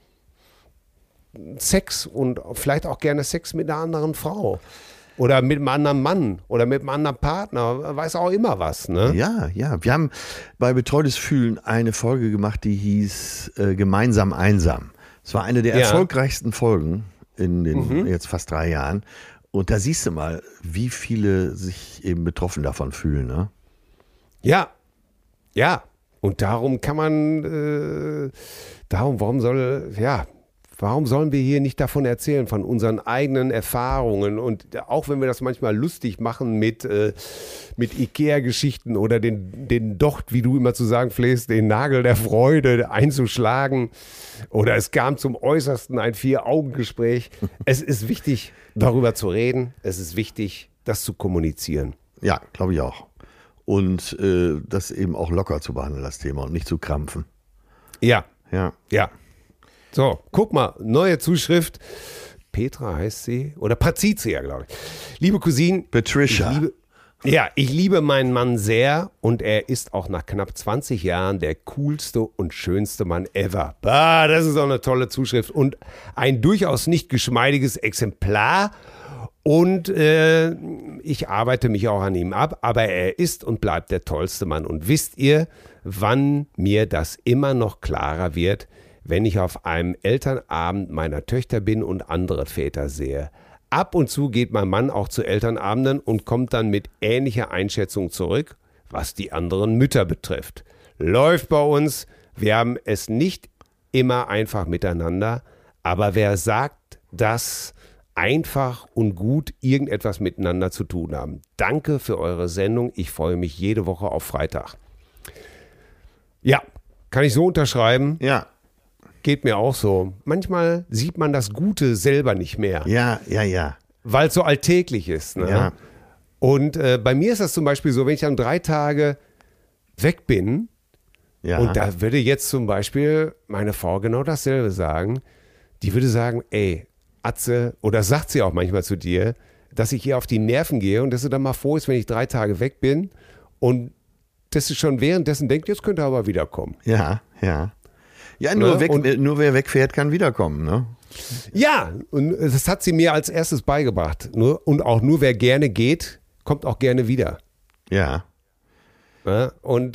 Sex und vielleicht auch gerne Sex mit einer anderen Frau. Oder mit einem anderen Mann oder mit einem anderen Partner, weiß auch immer was. Ne?
Ja. Wir haben bei Betreutes Fühlen eine Folge gemacht, die hieß Gemeinsam einsam. Es war eine der erfolgreichsten Folgen in den jetzt fast 3 Jahren. Und da siehst du mal, wie viele sich eben betroffen davon fühlen. Ne?
Ja. Und darum kann man, warum sollen wir hier nicht davon erzählen, von unseren eigenen Erfahrungen? Und auch wenn wir das manchmal lustig machen mit Ikea-Geschichten oder den Docht, wie du immer zu sagen pflegst, den Nagel der Freude einzuschlagen. Oder es kam zum Äußersten ein 4-Augen-Gespräch. Es ist wichtig, darüber zu reden. Es ist wichtig, das zu kommunizieren.
Ja, glaube ich auch. Und das eben auch locker zu behandeln, das Thema, und nicht zu krampfen.
Ja. So, guck mal, neue Zuschrift. Petra heißt sie. Oder Patricia, glaube ich. Liebe Cousine.
Patricia.
Ich liebe meinen Mann sehr und er ist auch nach knapp 20 Jahren der coolste und schönste Mann ever. Das ist auch eine tolle Zuschrift und ein durchaus nicht geschmeidiges Exemplar. Und ich arbeite mich auch an ihm ab, aber er ist und bleibt der tollste Mann. Und wisst ihr, wann mir das immer noch klarer wird? Wenn ich auf einem Elternabend meiner Töchter bin und andere Väter sehe. Ab und zu geht mein Mann auch zu Elternabenden und kommt dann mit ähnlicher Einschätzung zurück, was die anderen Mütter betrifft. Läuft bei uns, wir haben es nicht immer einfach miteinander, aber wer sagt, dass einfach und gut irgendetwas miteinander zu tun haben? Danke für eure Sendung, ich freue mich jede Woche auf Freitag. Ja, kann ich so unterschreiben?
Ja.
Geht mir auch so. Manchmal sieht man das Gute selber nicht mehr.
Ja.
Weil es so alltäglich ist. Ne?
Ja.
Und bei mir ist das zum Beispiel so, wenn ich dann 3 Tage weg bin, und da würde jetzt zum Beispiel meine Frau genau dasselbe sagen, die würde sagen, ey, Atze, oder sagt sie auch manchmal zu dir, dass ich ihr auf die Nerven gehe und dass sie dann mal froh ist, wenn ich 3 Tage weg bin und dass sie schon währenddessen denkt, jetzt könnte er aber wiederkommen.
Ja, nur wer wegfährt, kann wiederkommen, ne?
Ja, und das hat sie mir als erstes beigebracht. Und auch nur wer gerne geht, kommt auch gerne wieder.
Ja.
Und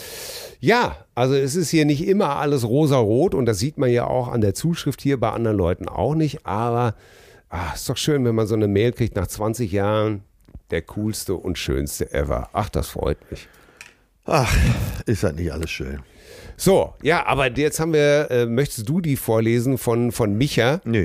also es ist hier nicht immer alles rosa-rot und das sieht man ja auch an der Zuschrift hier bei anderen Leuten auch nicht, aber ist doch schön, wenn man so eine Mail kriegt nach 20 Jahren, der coolste und schönste ever. Ach, das freut mich.
Ach, ist halt nicht alles schön.
So, ja, aber jetzt haben wir, möchtest du die vorlesen von Micha?
Nee.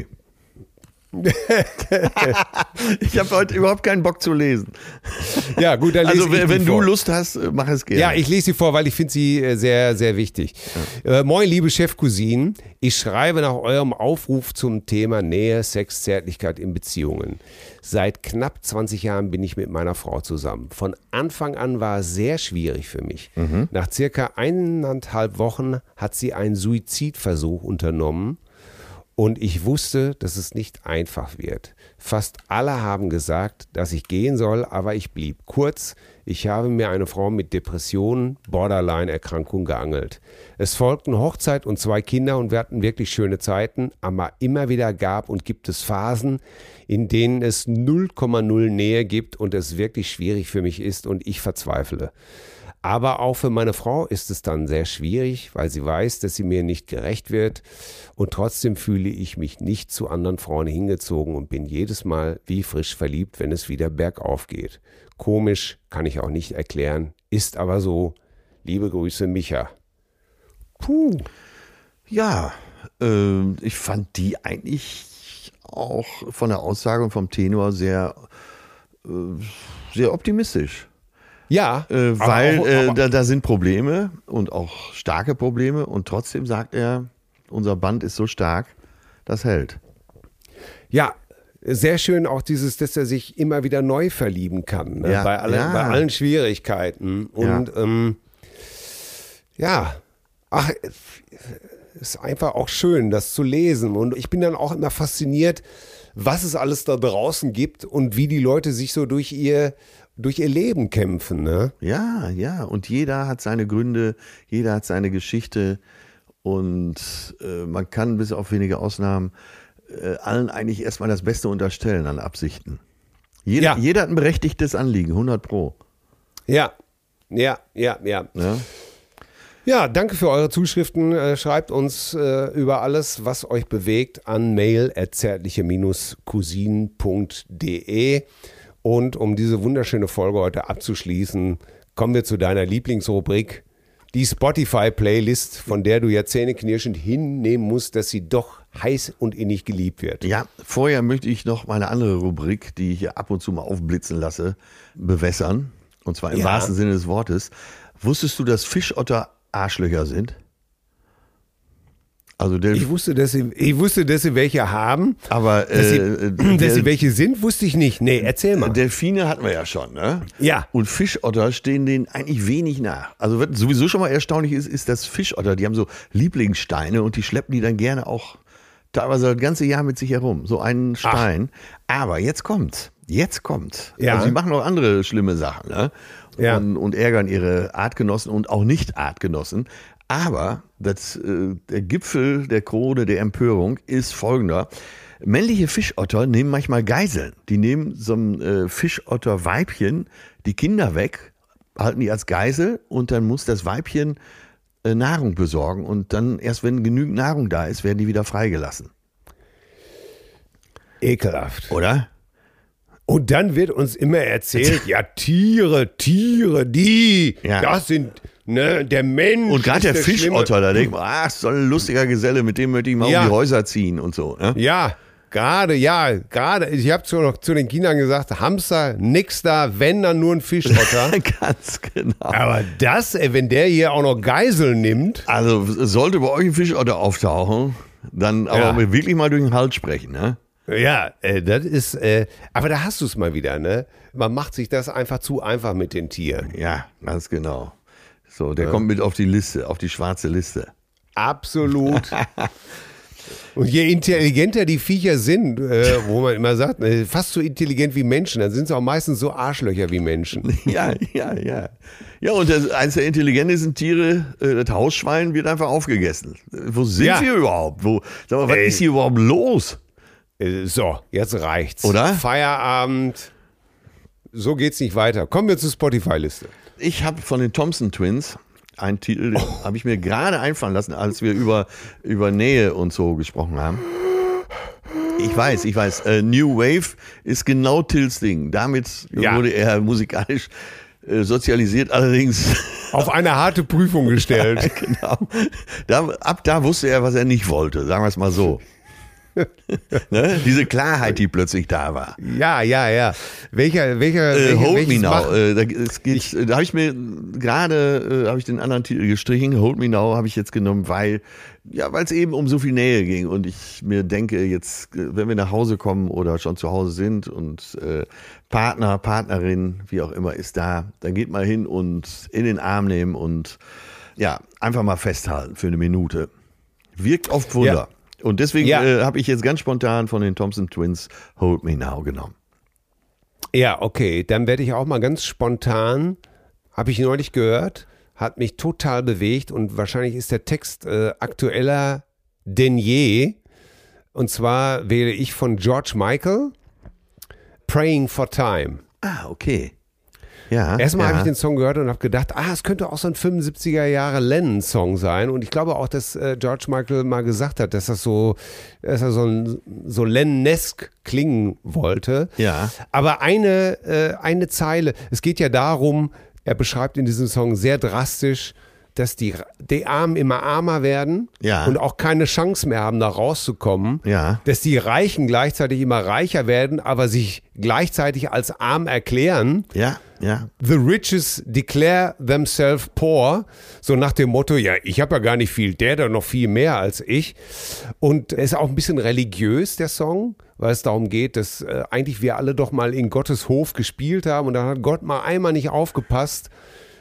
Ich habe heute überhaupt keinen Bock zu lesen.
Ja, gut, dann lese ich
wenn du Lust hast, mach es gerne.
Ja, ich lese sie vor, weil ich finde sie sehr, sehr wichtig. Ja. Moin, liebe Chefcousinen. Ich schreibe nach eurem Aufruf zum Thema Nähe, Sex, Zärtlichkeit in Beziehungen. Seit knapp 20 Jahren bin ich mit meiner Frau zusammen. Von Anfang an war es sehr schwierig für mich. Nach circa 1,5 Wochen hat sie einen Suizidversuch unternommen. Und ich wusste, dass es nicht einfach wird. Fast alle haben gesagt, dass ich gehen soll, aber ich blieb. Kurz, ich habe mir eine Frau mit Depressionen, Borderline-Erkrankung geangelt. Es folgten Hochzeit und 2 Kinder und wir hatten wirklich schöne Zeiten, aber immer wieder gab und gibt es Phasen, in denen es 0,0 Nähe gibt und es wirklich schwierig für mich ist und ich verzweifle. Aber auch für meine Frau ist es dann sehr schwierig, weil sie weiß, dass sie mir nicht gerecht wird und trotzdem fühle ich mich nicht zu anderen Frauen hingezogen und bin jedes Mal wie frisch verliebt, wenn es wieder bergauf geht. Komisch, kann ich auch nicht erklären, ist aber so. Liebe Grüße, Micha.
Puh. Ja, ich fand die eigentlich auch von der Aussage und vom Tenor sehr optimistisch.
Ja,
weil da sind Probleme und auch starke Probleme und trotzdem sagt er, unser Band ist so stark, das hält.
Ja, sehr schön auch dieses, dass er sich immer wieder neu verlieben kann, ne? Bei allen Schwierigkeiten. Und ist einfach auch schön, das zu lesen. Und ich bin dann auch immer fasziniert, was es alles da draußen gibt und wie die Leute sich so durch ihr Leben kämpfen. Ne?
Ja, ja. Und jeder hat seine Gründe, jeder hat seine Geschichte. Und man kann bis auf wenige Ausnahmen allen eigentlich erstmal das Beste unterstellen an Absichten. Jeder hat ein berechtigtes Anliegen, 100%.
Ja. Ja, danke für eure Zuschriften. Schreibt uns über alles, was euch bewegt, an mail@zärtliche-cousinen.de. Und um diese wunderschöne Folge heute abzuschließen, kommen wir zu deiner Lieblingsrubrik, die Spotify-Playlist, von der du ja zähneknirschend hinnehmen musst, dass sie doch heiß und innig geliebt wird.
Ja, vorher möchte ich noch meine andere Rubrik, die ich hier ab und zu mal aufblitzen lasse, bewässern. Und zwar im wahrsten Sinne des Wortes. Wusstest du, dass Fischotter Arschlöcher sind? Also
ich wusste, dass sie welche haben,
aber
dass sie welche sind, wusste ich nicht. Nee, erzähl mal.
Delfine hatten wir ja schon, ne?
Ja.
Und Fischotter stehen denen eigentlich wenig nach. Also was sowieso schon mal erstaunlich ist, dass Fischotter, die haben so Lieblingssteine und die schleppen die dann gerne auch teilweise das ganze Jahr mit sich herum. So einen Stein. Ach. Aber jetzt kommt. Ja. Also sie machen auch andere schlimme Sachen, ne? Ja. Und ärgern ihre Artgenossen und auch Nicht-Artgenossen. Aber der Gipfel der Krone der Empörung ist folgender. Männliche Fischotter nehmen manchmal Geiseln. Die nehmen so ein Fischotterweibchen die Kinder weg, halten die als Geisel und dann muss das Weibchen Nahrung besorgen. Und dann erst, wenn genügend Nahrung da ist, werden die wieder freigelassen.
Ekelhaft.
Oder?
Und dann wird uns immer erzählt, ja, Tiere, das sind, ne, der Mensch.
Und gerade der Fischotter, da denkt man, so ein lustiger Geselle, mit dem möchte ich mal um die Häuser ziehen und so. Ne?
Ja, gerade, ich habe zu den Kindern gesagt, Hamster, nix da, wenn dann nur ein Fischotter.
Ganz genau.
Aber wenn der hier auch noch Geiseln nimmt.
Also sollte bei euch ein Fischotter auftauchen, dann aber wirklich mal durch den Hals sprechen, ne?
Ja, das ist, aber da hast du es mal wieder, ne? Man macht sich das einfach zu einfach mit den Tieren.
Ja, ganz genau. So, der kommt mit auf die Liste, auf die schwarze Liste.
Absolut. Und je intelligenter die Viecher sind, wo man immer sagt, fast so intelligent wie Menschen, dann sind sie auch meistens so Arschlöcher wie Menschen.
Ja. Ja, und eines der intelligentesten Tiere, das Hausschwein, wird einfach aufgegessen. Wo sind wir überhaupt? Sag mal, was ist hier überhaupt los?
So, jetzt reicht's.
Oder?
Feierabend. So geht's nicht weiter. Kommen wir zur Spotify-Liste.
Ich habe von den Thompson Twins einen Titel, den habe ich mir gerade einfallen lassen, als wir über Nähe und so gesprochen haben. Ich weiß. New Wave ist genau Tills Ding. Damit wurde er musikalisch sozialisiert, allerdings
auf eine harte Prüfung gestellt.
Genau. Ab da wusste er, was er nicht wollte, sagen wir es mal so. Ne? Diese Klarheit, die plötzlich da war.
Ja. Welcher
Hold Me Now. Da habe ich mir gerade den anderen Titel gestrichen. Hold Me Now habe ich jetzt genommen, weil es eben um so viel Nähe ging und ich mir denke, jetzt, wenn wir nach Hause kommen oder schon zu Hause sind und Partner, Partnerin, wie auch immer, ist da, dann geht mal hin und in den Arm nehmen und einfach mal festhalten für eine Minute. Wirkt oft Wunder. Ja. Und deswegen habe ich jetzt ganz spontan von den Thompson Twins Hold Me Now genommen.
Ja, okay. Dann werde ich auch mal ganz spontan, habe ich neulich gehört, hat mich total bewegt und wahrscheinlich ist der Text aktueller denn je. Und zwar wähle ich von George Michael Praying for Time.
Ah, okay. Ja,
erstmal habe ich den Song gehört und habe gedacht, es könnte auch so ein 75er Jahre Lennon-Song sein. Und ich glaube auch, dass George Michael mal gesagt hat, dass er so Lennon-esk klingen wollte.
Ja.
Aber eine Zeile, es geht ja darum, er beschreibt in diesem Song sehr drastisch, dass die Armen immer armer werden und auch keine Chance mehr haben, da rauszukommen.
Ja.
Dass die Reichen gleichzeitig immer reicher werden, aber sich gleichzeitig als arm erklären.
Ja.
The riches declare themselves poor. So nach dem Motto, ich habe ja gar nicht viel, der hat noch viel mehr als ich. Und er ist auch ein bisschen religiös, der Song, weil es darum geht, dass eigentlich wir alle doch mal in Gottes Hof gespielt haben und dann hat Gott mal einmal nicht aufgepasst.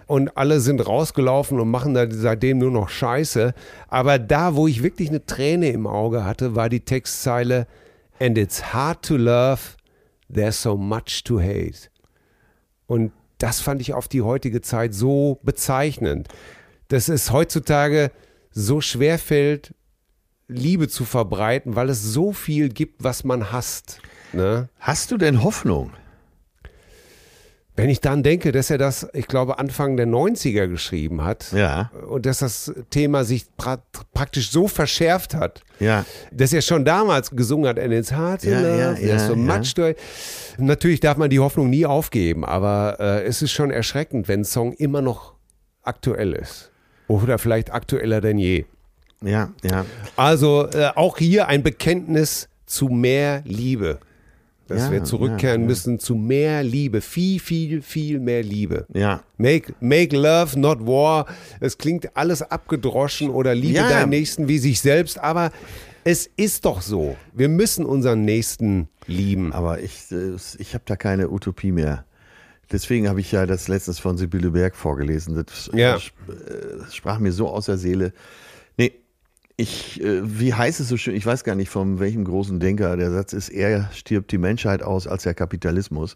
und alle sind rausgelaufen und machen da seitdem nur noch Scheiße. Aber da, wo ich wirklich eine Träne im Auge hatte, war die Textzeile "And it's hard to love, there's so much to hate." Und das fand ich auf die heutige Zeit so bezeichnend, dass es heutzutage so schwer fällt, Liebe zu verbreiten, weil es so viel gibt, was man hasst. Ne?
Hast du denn Hoffnung?
Wenn ich dann denke, dass er das, ich glaube, Anfang der 90er geschrieben hat und dass das Thema sich praktisch so verschärft hat, dass er schon damals gesungen hat, "And it's hard to love, there's so much to hate." Natürlich darf man die Hoffnung nie aufgeben, aber es ist schon erschreckend, wenn ein Song immer noch aktuell ist. Oder vielleicht aktueller denn je.
Ja.
Also auch hier ein Bekenntnis zu mehr Liebe. Dass wir zurückkehren müssen zu mehr Liebe. Viel, viel, viel mehr Liebe.
Ja.
Make love, not war. Es klingt alles abgedroschen oder liebe deinen Nächsten wie sich selbst. Aber es ist doch so. Wir müssen unseren Nächsten lieben.
Aber ich habe da keine Utopie mehr. Deswegen habe ich ja das letztens von Sibylle Berg vorgelesen. Das sprach mir so aus der Seele. Nee. Wie heißt es so schön, ich weiß gar nicht von welchem großen Denker, der Satz ist, eher stirbt die Menschheit aus als der Kapitalismus.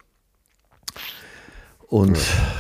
Und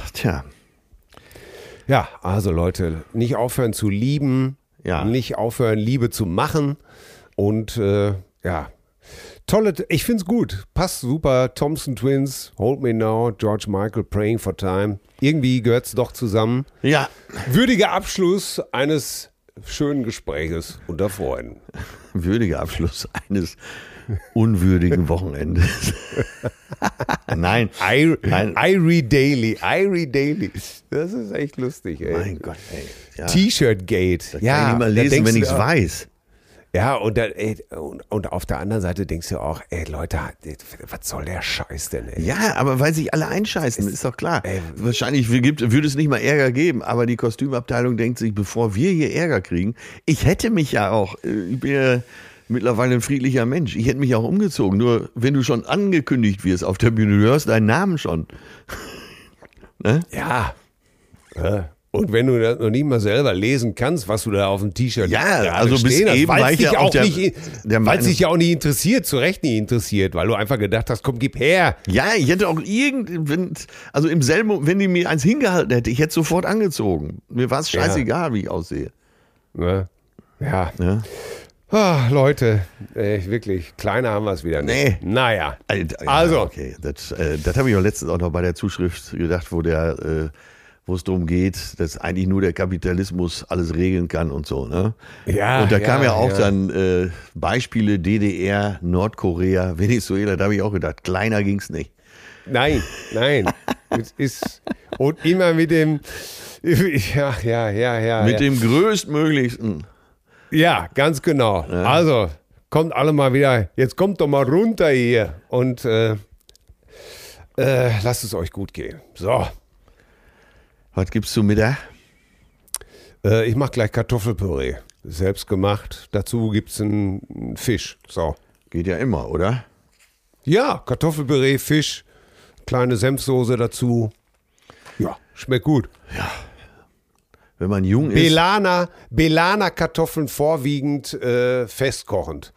Ja, also Leute, nicht aufhören zu lieben, nicht aufhören Liebe zu machen und tolle, ich find's gut, passt super, Thompson Twins, Hold Me Now, George Michael, Praying for Time, irgendwie gehört's doch zusammen.
Ja.
Würdiger Abschluss eines schönen Gespräches unter Freunden.
Würdiger Abschluss eines unwürdigen Wochenendes. Nein.
Irie Daily. Das ist echt lustig, ey.
Mein Gott, ey. Ja.
T-Shirt-Gate.
Das kann ich nicht mal lesen, wenn ich es weiß.
Ja, und auf der anderen Seite denkst du auch, ey Leute, was soll der Scheiß denn, ey?
Ja, aber weil sich alle einscheißen, ist doch klar. Wahrscheinlich würde es nicht mal Ärger geben, aber die Kostümabteilung denkt sich, bevor wir hier Ärger kriegen, ich hätte mich ja auch, ich bin ja mittlerweile ein friedlicher Mensch, ich hätte mich auch umgezogen, nur wenn du schon angekündigt wirst auf der Bühne, du hörst deinen Namen schon. Ne?
Ja. Und wenn du das noch nicht mal selber lesen kannst, was du da auf dem T-Shirt
also bis eben
weil es dich ja auch nicht interessiert, zu Recht nicht interessiert, weil du einfach gedacht hast, komm, gib her.
Ja, ich hätte auch im selben, wenn die mir eins hingehalten hätte, ich hätte sofort angezogen. Mir war es scheißegal, wie ich aussehe.
Ja. Leute, wirklich, kleiner haben wir es wieder nicht.
Nee.
Naja,
also. Okay, das habe ich auch letztens auch noch bei der Zuschrift gedacht, wo es darum geht, dass eigentlich nur der Kapitalismus alles regeln kann und so. Ne?
Ja,
und da kam ja auch dann Beispiele DDR, Nordkorea, Venezuela, da habe ich auch gedacht, kleiner ging es nicht.
Nein. Es ist, und immer mit dem,
mit dem größtmöglichsten.
Ja, ganz genau. Ja. Also, kommt alle mal wieder, jetzt kommt doch mal runter hier und lasst es euch gut gehen. So.
Was gibt's zu Mittag?
Ich mache gleich Kartoffelpüree. Selbst gemacht. Dazu gibt's einen Fisch. So.
Geht ja immer, oder?
Ja, Kartoffelpüree, Fisch, kleine Senfsoße dazu. Ja, schmeckt gut.
Ja. Wenn man jung ist.
Belaner Kartoffeln vorwiegend festkochend.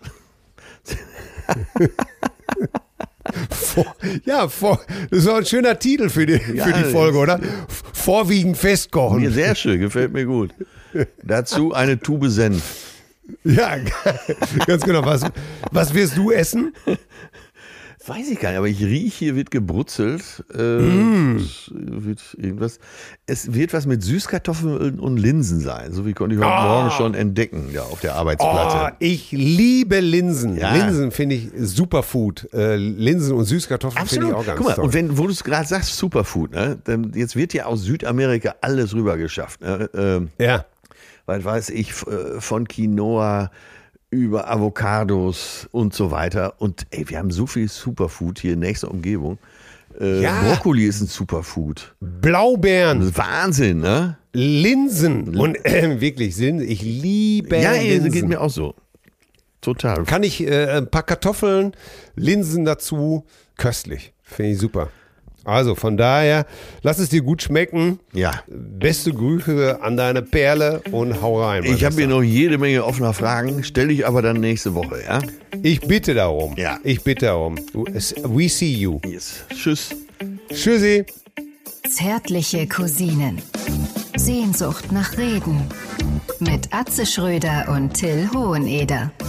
Das war ein schöner Titel für die Folge, oder? Vorwiegend festkochen.
Sehr schön, gefällt mir gut. Dazu eine Tube Senf.
Ja, ganz genau. Was wirst du essen?
Weiß ich gar nicht, aber ich rieche, hier wird gebrutzelt. Es wird was mit Süßkartoffeln und Linsen sein. So wie konnte ich heute Morgen schon entdecken, ja, auf der Arbeitsplatte.
Ich liebe Linsen.
Ja.
Linsen finde ich Superfood. Linsen und Süßkartoffeln finde ich auch ganz toll.
Und wo du es gerade sagst, Superfood, ne? Jetzt wird ja aus Südamerika alles rübergeschafft. Ne? Weil weiß ich, von Quinoa über Avocados und so weiter. Und wir haben so viel Superfood hier in nächster Umgebung. Brokkoli ist ein Superfood.
Blaubeeren.
Wahnsinn, ne?
Linsen. Und wirklich, ich liebe Linsen.
Ja, geht mir auch so. Total.
Kann ich ein paar Kartoffeln, Linsen dazu, köstlich. Finde ich super. Also von daher, lass es dir gut schmecken.
Ja.
Beste Grüße an deine Perle und hau rein.
Ich habe hier noch jede Menge offener Fragen, stelle ich aber dann nächste Woche, ja?
Ich bitte darum.
Ja.
Ich bitte darum. We see you.
Yes. Tschüss.
Tschüssi.
Zärtliche Cousinen. Sehnsucht nach Reden. Mit Atze Schröder und Till Hoheneder.